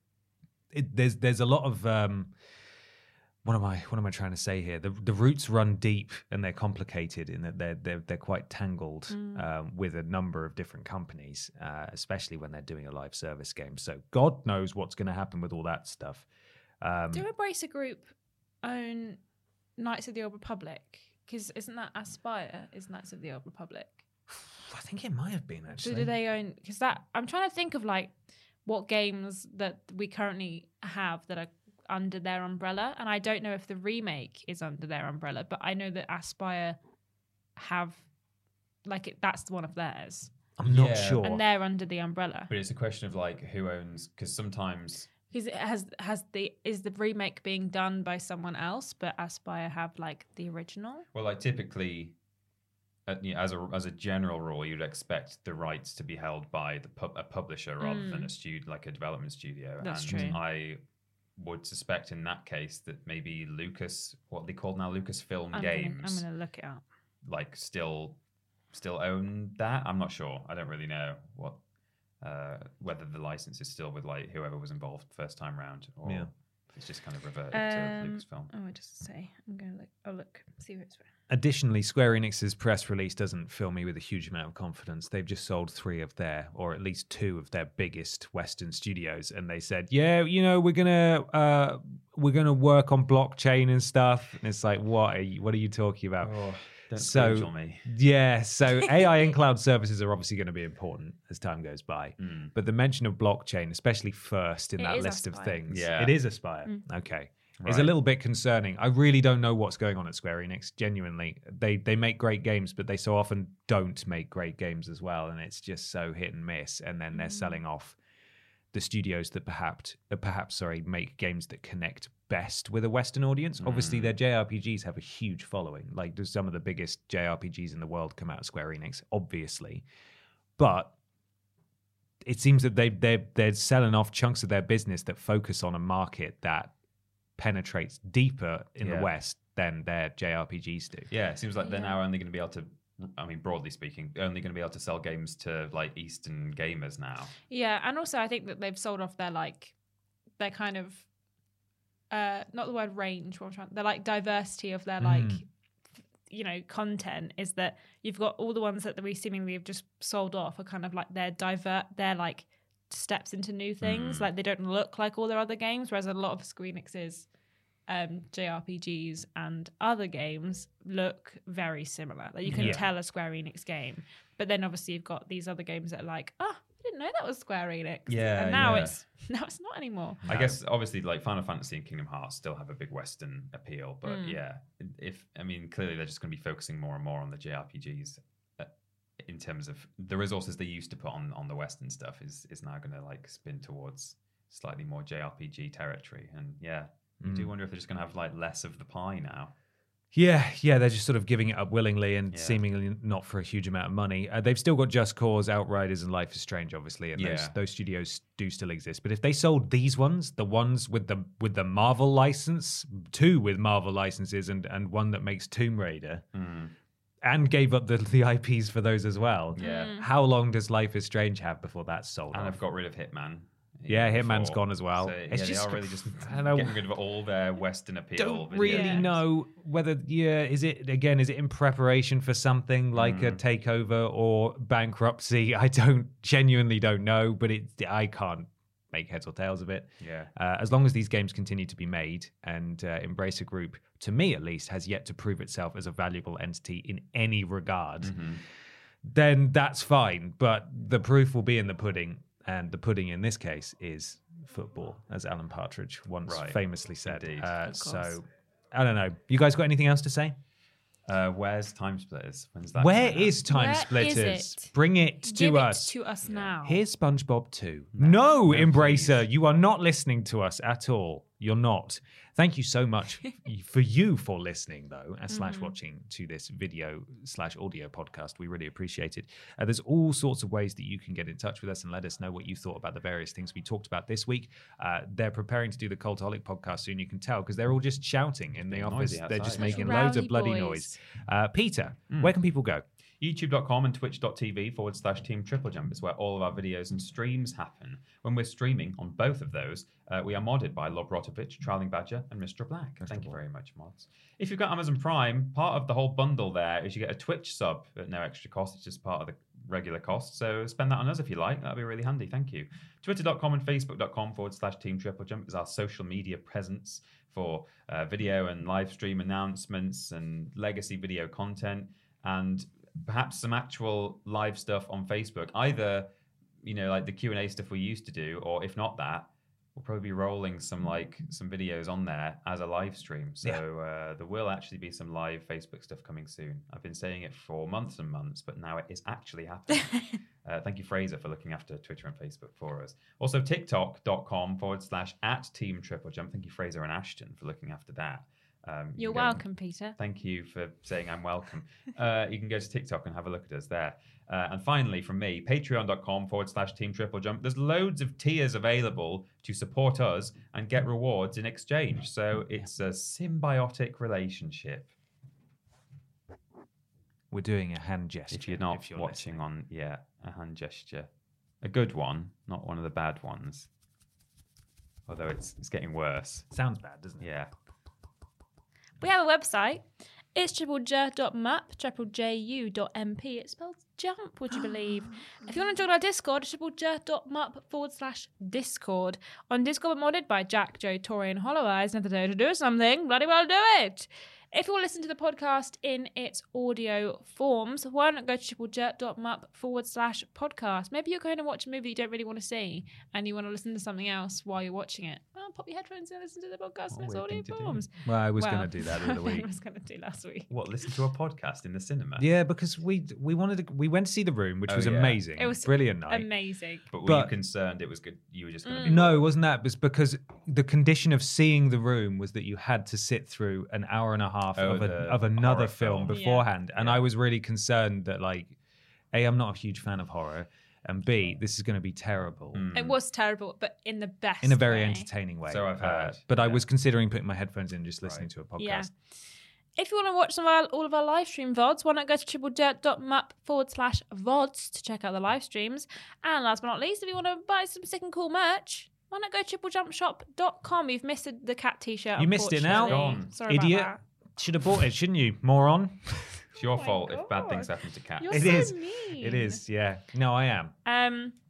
It, there's there's a lot of. Um, what am I what am I trying to say here? The the roots run deep and they're complicated in that they're they're they're quite tangled um, with a number of different companies, uh, especially when they're doing a live service game. So God knows what's going to happen with all that stuff. Um, Do Embracer Group own Knights of the Old Republic? Because isn't that Aspire is Knights of the Old Republic? I think it might have been So actually. do they own? Because that I'm trying to think of like what games that we currently have that are under their umbrella, and I don't know if the remake is under their umbrella, but I know that Aspire have like it, that's one of theirs, I'm not Yeah. sure. and they're under the umbrella. But it's a question of like who owns, because sometimes Because it has has the is the remake being done by someone else, but Aspire have like the original. Well, like typically, uh, you know, as a as a general rule, you'd expect the rights to be held by the pub, a publisher rather than a studio, like a development studio. Mm. That's and true. I would suspect in that case that maybe Lucas, what they call now Lucasfilm I'm Games, Gonna, I'm going to look it up. like still still own that. I'm not sure. I don't really know what uh, whether the license is still with like whoever was involved first time round, or Yeah. it's just kind of reverted Um, to Lucasfilm. Oh, it doesn't say. I'm going to look. Oh, look. See who it's from. Additionally, Square Enix's press release doesn't fill me with a huge amount of confidence. They've just sold three of their, or at least two of their biggest Western studios, and they said, "Yeah, you know, we're gonna uh, we're gonna work on blockchain and stuff." And it's like, what are you, what are you talking about? Oh, don't so- Scrooge on me. Yeah, so A I and cloud services are obviously going to be important as time goes by. Mm. But the mention of blockchain, especially first in It that is list of Aspire. things, Yeah. it is Aspire. Mm. Okay. It's a Right. little bit concerning. I really don't know what's going on at Square Enix. Genuinely, they they make great games, but they so often don't make great games as well, and it's just so hit and miss. And then they're selling off the studios that perhaps uh, perhaps sorry make games that connect best with a Western audience. Obviously, their J R P Gs have a huge following. Like, there's some of the biggest J R P Gs in the world come out of Square Enix, obviously, but it seems that they they they're selling off chunks of their business that focus on a market that penetrates deeper in Yeah. the West than their J R P Gs do. Yeah, it seems like they're Yeah. now only going to be able to, I mean, broadly speaking, only going to be able to sell games to like Eastern gamers now. Yeah, and also I think that they've sold off their like their kind of uh not the word range, what I'm trying, their like diversity of their like Mm. you know content is that you've got all the ones that we seemingly have just sold off are kind of like their divert their like steps into new things. Mm. Like they don't look like all their other games, whereas a lot of Square Enix's um, J R P Gs and other games look very similar. Like you can Yeah. tell a Square Enix game, but then obviously you've got these other games that are like, oh, I didn't know that was Square Enix. Yeah, and now yeah. it's now it's not anymore. I guess obviously like Final Fantasy and Kingdom Hearts still have a big Western appeal, but Mm. yeah, if I mean clearly they're just going to be focusing more and more on the J R P Gs uh, in terms of the resources they used to put on on the Western stuff is is now going to like spin towards slightly more J R P G territory, and yeah, you Mm. do wonder if they're just going to have like less of the pie now. Yeah, yeah, they're just sort of giving it up willingly and Yeah. seemingly not for a huge amount of money. Uh, they've still got Just Cause, Outriders, and Life is Strange, obviously, and those, Yeah. those studios do still exist. But if they sold these ones, the ones with the with the Marvel license, two with Marvel licenses, and and one that makes Tomb Raider, Mm. and gave up the the I Ps for those as well. Yeah. Mm. How long does Life is Strange have before that's sold? And off? I've got rid of Hitman. Yeah, even Hitman's before. gone as well. So, It's yeah, just- they are really just I don't know. getting rid of all their Western appeal. Don't video really games. know whether yeah is it again is it in preparation for something like a takeover or bankruptcy. I don't genuinely don't know, but it I can't make heads or tails of it. Yeah. Uh, as long as these games continue to be made, and uh, Embracer Group, to me at least, has yet to prove itself as a valuable entity in any regard, Mm-hmm. then that's fine. But the proof will be in the pudding, and the pudding in this case is football, as Alan Partridge once Right. famously said. Indeed. Uh, Of course. so I don't know. You guys got anything else to say? Uh, where's Time Splitters? When's that? Where coming out? is Time Where is Splitters? it? Bring it to Give us. it to us now. Here's SpongeBob two. No, no, Embracer, please. you are not listening to us at all. You're not. Thank you so much for you for listening, though, and slash watching to this video slash audio podcast. We really appreciate it. Uh, there's all sorts of ways that you can get in touch with us and let us know what you thought about the various things we talked about this week. Uh, they're preparing to do the Cultaholic podcast soon. You can tell because they're all just shouting in the Getting office. noisy They're just outside. making Rowdy loads of bloody boys. noise. Uh, Peter, where can people go? YouTube.com and twitch.tv forward slash Team Triple Jump is where all of our videos and streams happen. When we're streaming on both of those, uh, we are modded by Lobrotovich, Trowling Badger, and Mister Black. Thank you very much, mods. If you've got Amazon Prime, part of the whole bundle there is you get a Twitch sub at no extra cost. It's just part of the regular cost. So spend that on us if you like. That'd be really handy. Thank you. Twitter.com and Facebook.com forward slash Team Triple Jump is our social media presence for uh, video and live stream announcements and legacy video content. And perhaps some actual live stuff on Facebook, either, you know, like the Q and A stuff we used to do, or if not that, we'll probably be rolling some like some videos on there as a live stream. So uh, there will actually be some live Facebook stuff coming soon. I've been saying it for months and months, but now it is actually happening. uh, thank you, Fraser, for looking after Twitter and Facebook for us. Also, TikTok.com forward slash at Team Triple Jump. Thank you, Fraser and Ashton, for looking after that. Um, you You're can go and- welcome, Peter. Thank you for saying I'm welcome. Uh, you can go to TikTok and have a look at us there. Uh, and finally, from me, patreon.com forward slash Team Triple Jump. There's loads of tiers available to support us and get rewards in exchange. So it's a symbiotic relationship. We're doing a hand gesture. If you're not if you're watching listening. on, yeah, a hand gesture. A good one, not one of the bad ones. Although it's it's getting worse. Sounds bad, doesn't it? Yeah. We have a website. It's triple j dot map, triple j u dot m p. It spells jump, would you believe? If you want to join our Discord, it's triple j dot map forward slash Discord. On Discord, we're modded by Jack, Joe, Tori, and Hollow Eyes. And if they to do something, bloody well do it. If you want to listen to the podcast in its audio forms, why not go to triple j dot map forward slash podcast? Maybe you're going to watch a movie you don't really want to see and you want to listen to something else while you're watching it. Well, pop your headphones in and listen to the podcast in its weird audio thing to do. forms. Well, I was Well, going to do that the other I week. was going to do last week. What, listen to a podcast in the cinema? Yeah, because we we wanted to, we went to see The Room, which Oh, was yeah. amazing. It was brilliant night. Amazing. But were But- you concerned it was good? You were just going to Mm. be No, it wasn't that. It was because the condition of seeing The Room was that you had to sit through an hour and a half Oh, of, a, the of another horror film film. beforehand. And Yeah. I was really concerned that, like, A, I'm not a huge fan of horror, and B, this is going to be terrible. Mm. It was terrible, but in the best In a very way. entertaining way. So I've Uh, heard, but I yeah. was considering putting my headphones in and just listening Right. to a podcast. Yeah. If you want to watch some of our, all of our live stream V O Ds, why not go to triple j dot map forward slash V O Ds to check out the live streams. And last but not least, if you want to buy some sick and cool merch, why not go to triple jump shop dot com? You've missed the cat t-shirt. You missed it now? unfortunately. Gone. Sorry Idiot. about Should have bought it, shouldn't you, moron? It's your Oh my fault if bad things God. happen to that. cats. You're It so is. mean. It is, yeah. No, I am. Um,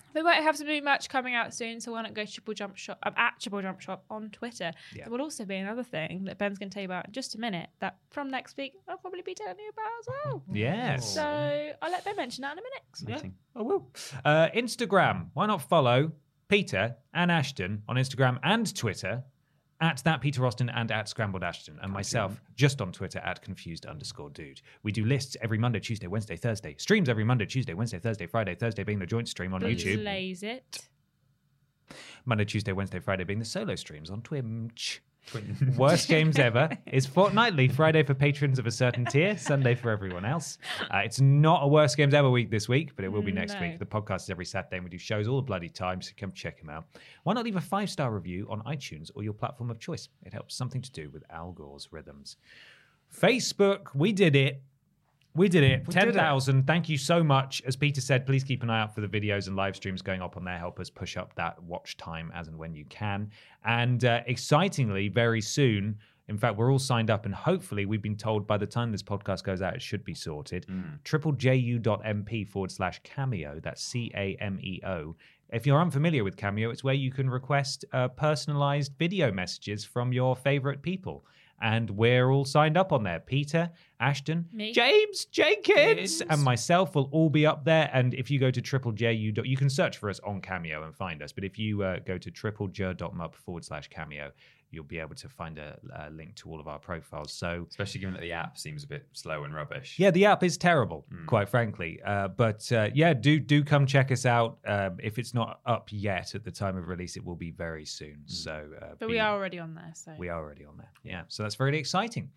We might have some new merch coming out soon, so why not go to Triple Jump Shop? I'm at Triple Jump Shop on Twitter. Yeah. There will also be another thing that Ben's going to tell you about in just a minute that from next week I'll probably be telling you about as well. Yes. So I'll let Ben mention that in a minute. Exciting. I will. Uh, Instagram. Why not follow Peter and Ashton on Instagram and Twitter at that Peter Austin and at Scrambled Ashton, and myself just on Twitter at confused underscore dude. We do lists every Monday, Tuesday, Wednesday, Thursday. Streams every Monday, Tuesday, Wednesday, Thursday, Friday. Thursday being the joint stream on YouTube. Blaze it. Monday, Tuesday, Wednesday, Friday being the solo streams on Twitch. Worst games ever is fortnightly. Friday for patrons of a certain tier, Sunday for everyone else. Uh, it's not a worst games ever week this week, but it will be next No. week. The podcast is every Saturday and we do shows all the bloody time, so come check them out. Why not leave a five-star review on iTunes or your platform of choice? It helps something to do with Al Gore's rhythms. Facebook, we did it. We did it. We ten did it. thousand. Thank you so much. As Peter said, please keep an eye out for the videos and live streams going up on there. Help us push up that watch time as and when you can. And uh, excitingly, very soon, in fact, we're all signed up and hopefully we've been told by the time this podcast goes out, it should be sorted. Mm. triplejU.mp forward slash cameo. That's C A M E O. If you're unfamiliar with Cameo, it's where you can request uh, personalized video messages from your favorite people. And we're all signed up on there. Peter, Ashton, Me. James, Jenkins, James. and myself will all be up there. And if you go to triple J U, you can search for us on Cameo and find us. But if you uh, go to triplej.mup forward slash cameo, you'll be able to find a, a link to all of our profiles. So, Especially given that the app seems a bit slow and rubbish. yeah, the app is terrible, quite frankly. Uh, but uh, yeah, do do come check us out. Um, if it's not up yet at the time of release, it will be very soon. So, uh, But be- we are already on there, so. we are already on there. Yeah, so that's very exciting.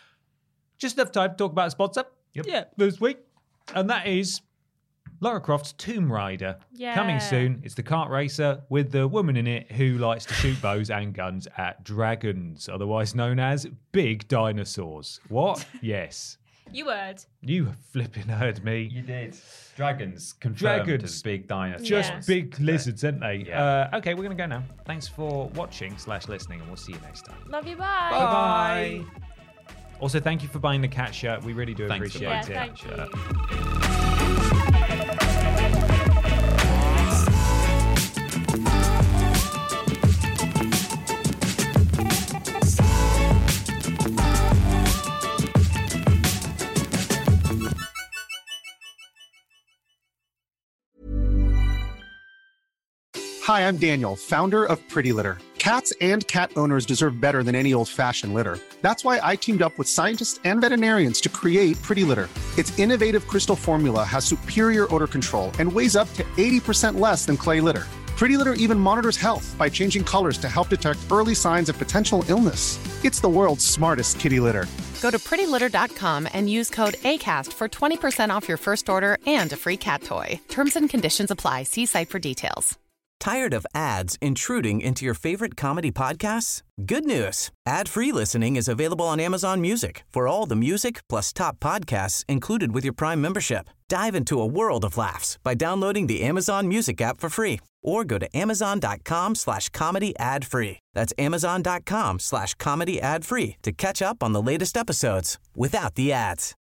Just enough time to talk about a sponsor. Yep. Yeah, this week, and that is Lara Croft's Tomb Raider. Yeah. Coming soon. It's the kart racer with the woman in it who likes to shoot bows and guns at dragons, otherwise known as big dinosaurs. What? Yes. You heard. You flipping heard me. You did. Dragons confirmed Dragons. as big dinosaurs. Just Yeah. big lizards, aren't they? Yeah. Uh, okay, we're going to go now. Thanks for watching slash listening, and we'll see you next time. Love you, bye. Bye-bye. Also, thank you for buying the cat shirt. We really do Thanks for appreciate Yeah, it. thank Shirt. you. Hi, I'm Daniel, founder of Pretty Litter. Cats and cat owners deserve better than any old-fashioned litter. That's why I teamed up with scientists and veterinarians to create Pretty Litter. Its innovative crystal formula has superior odor control and weighs up to eighty percent less than clay litter. Pretty Litter even monitors health by changing colors to help detect early signs of potential illness. It's the world's smartest kitty litter. Go to pretty litter dot com and use code ACAST for twenty percent off your first order and a free cat toy. Terms and conditions apply. See site for details. Tired of ads intruding into your favorite comedy podcasts? Good news. Ad-free listening is available on Amazon Music for all the music plus top podcasts included with your Prime membership. Dive into a world of laughs by downloading the Amazon Music app for free or go to amazon.com slash comedy ad free. That's amazon.com slash comedy ad free to catch up on the latest episodes without the ads.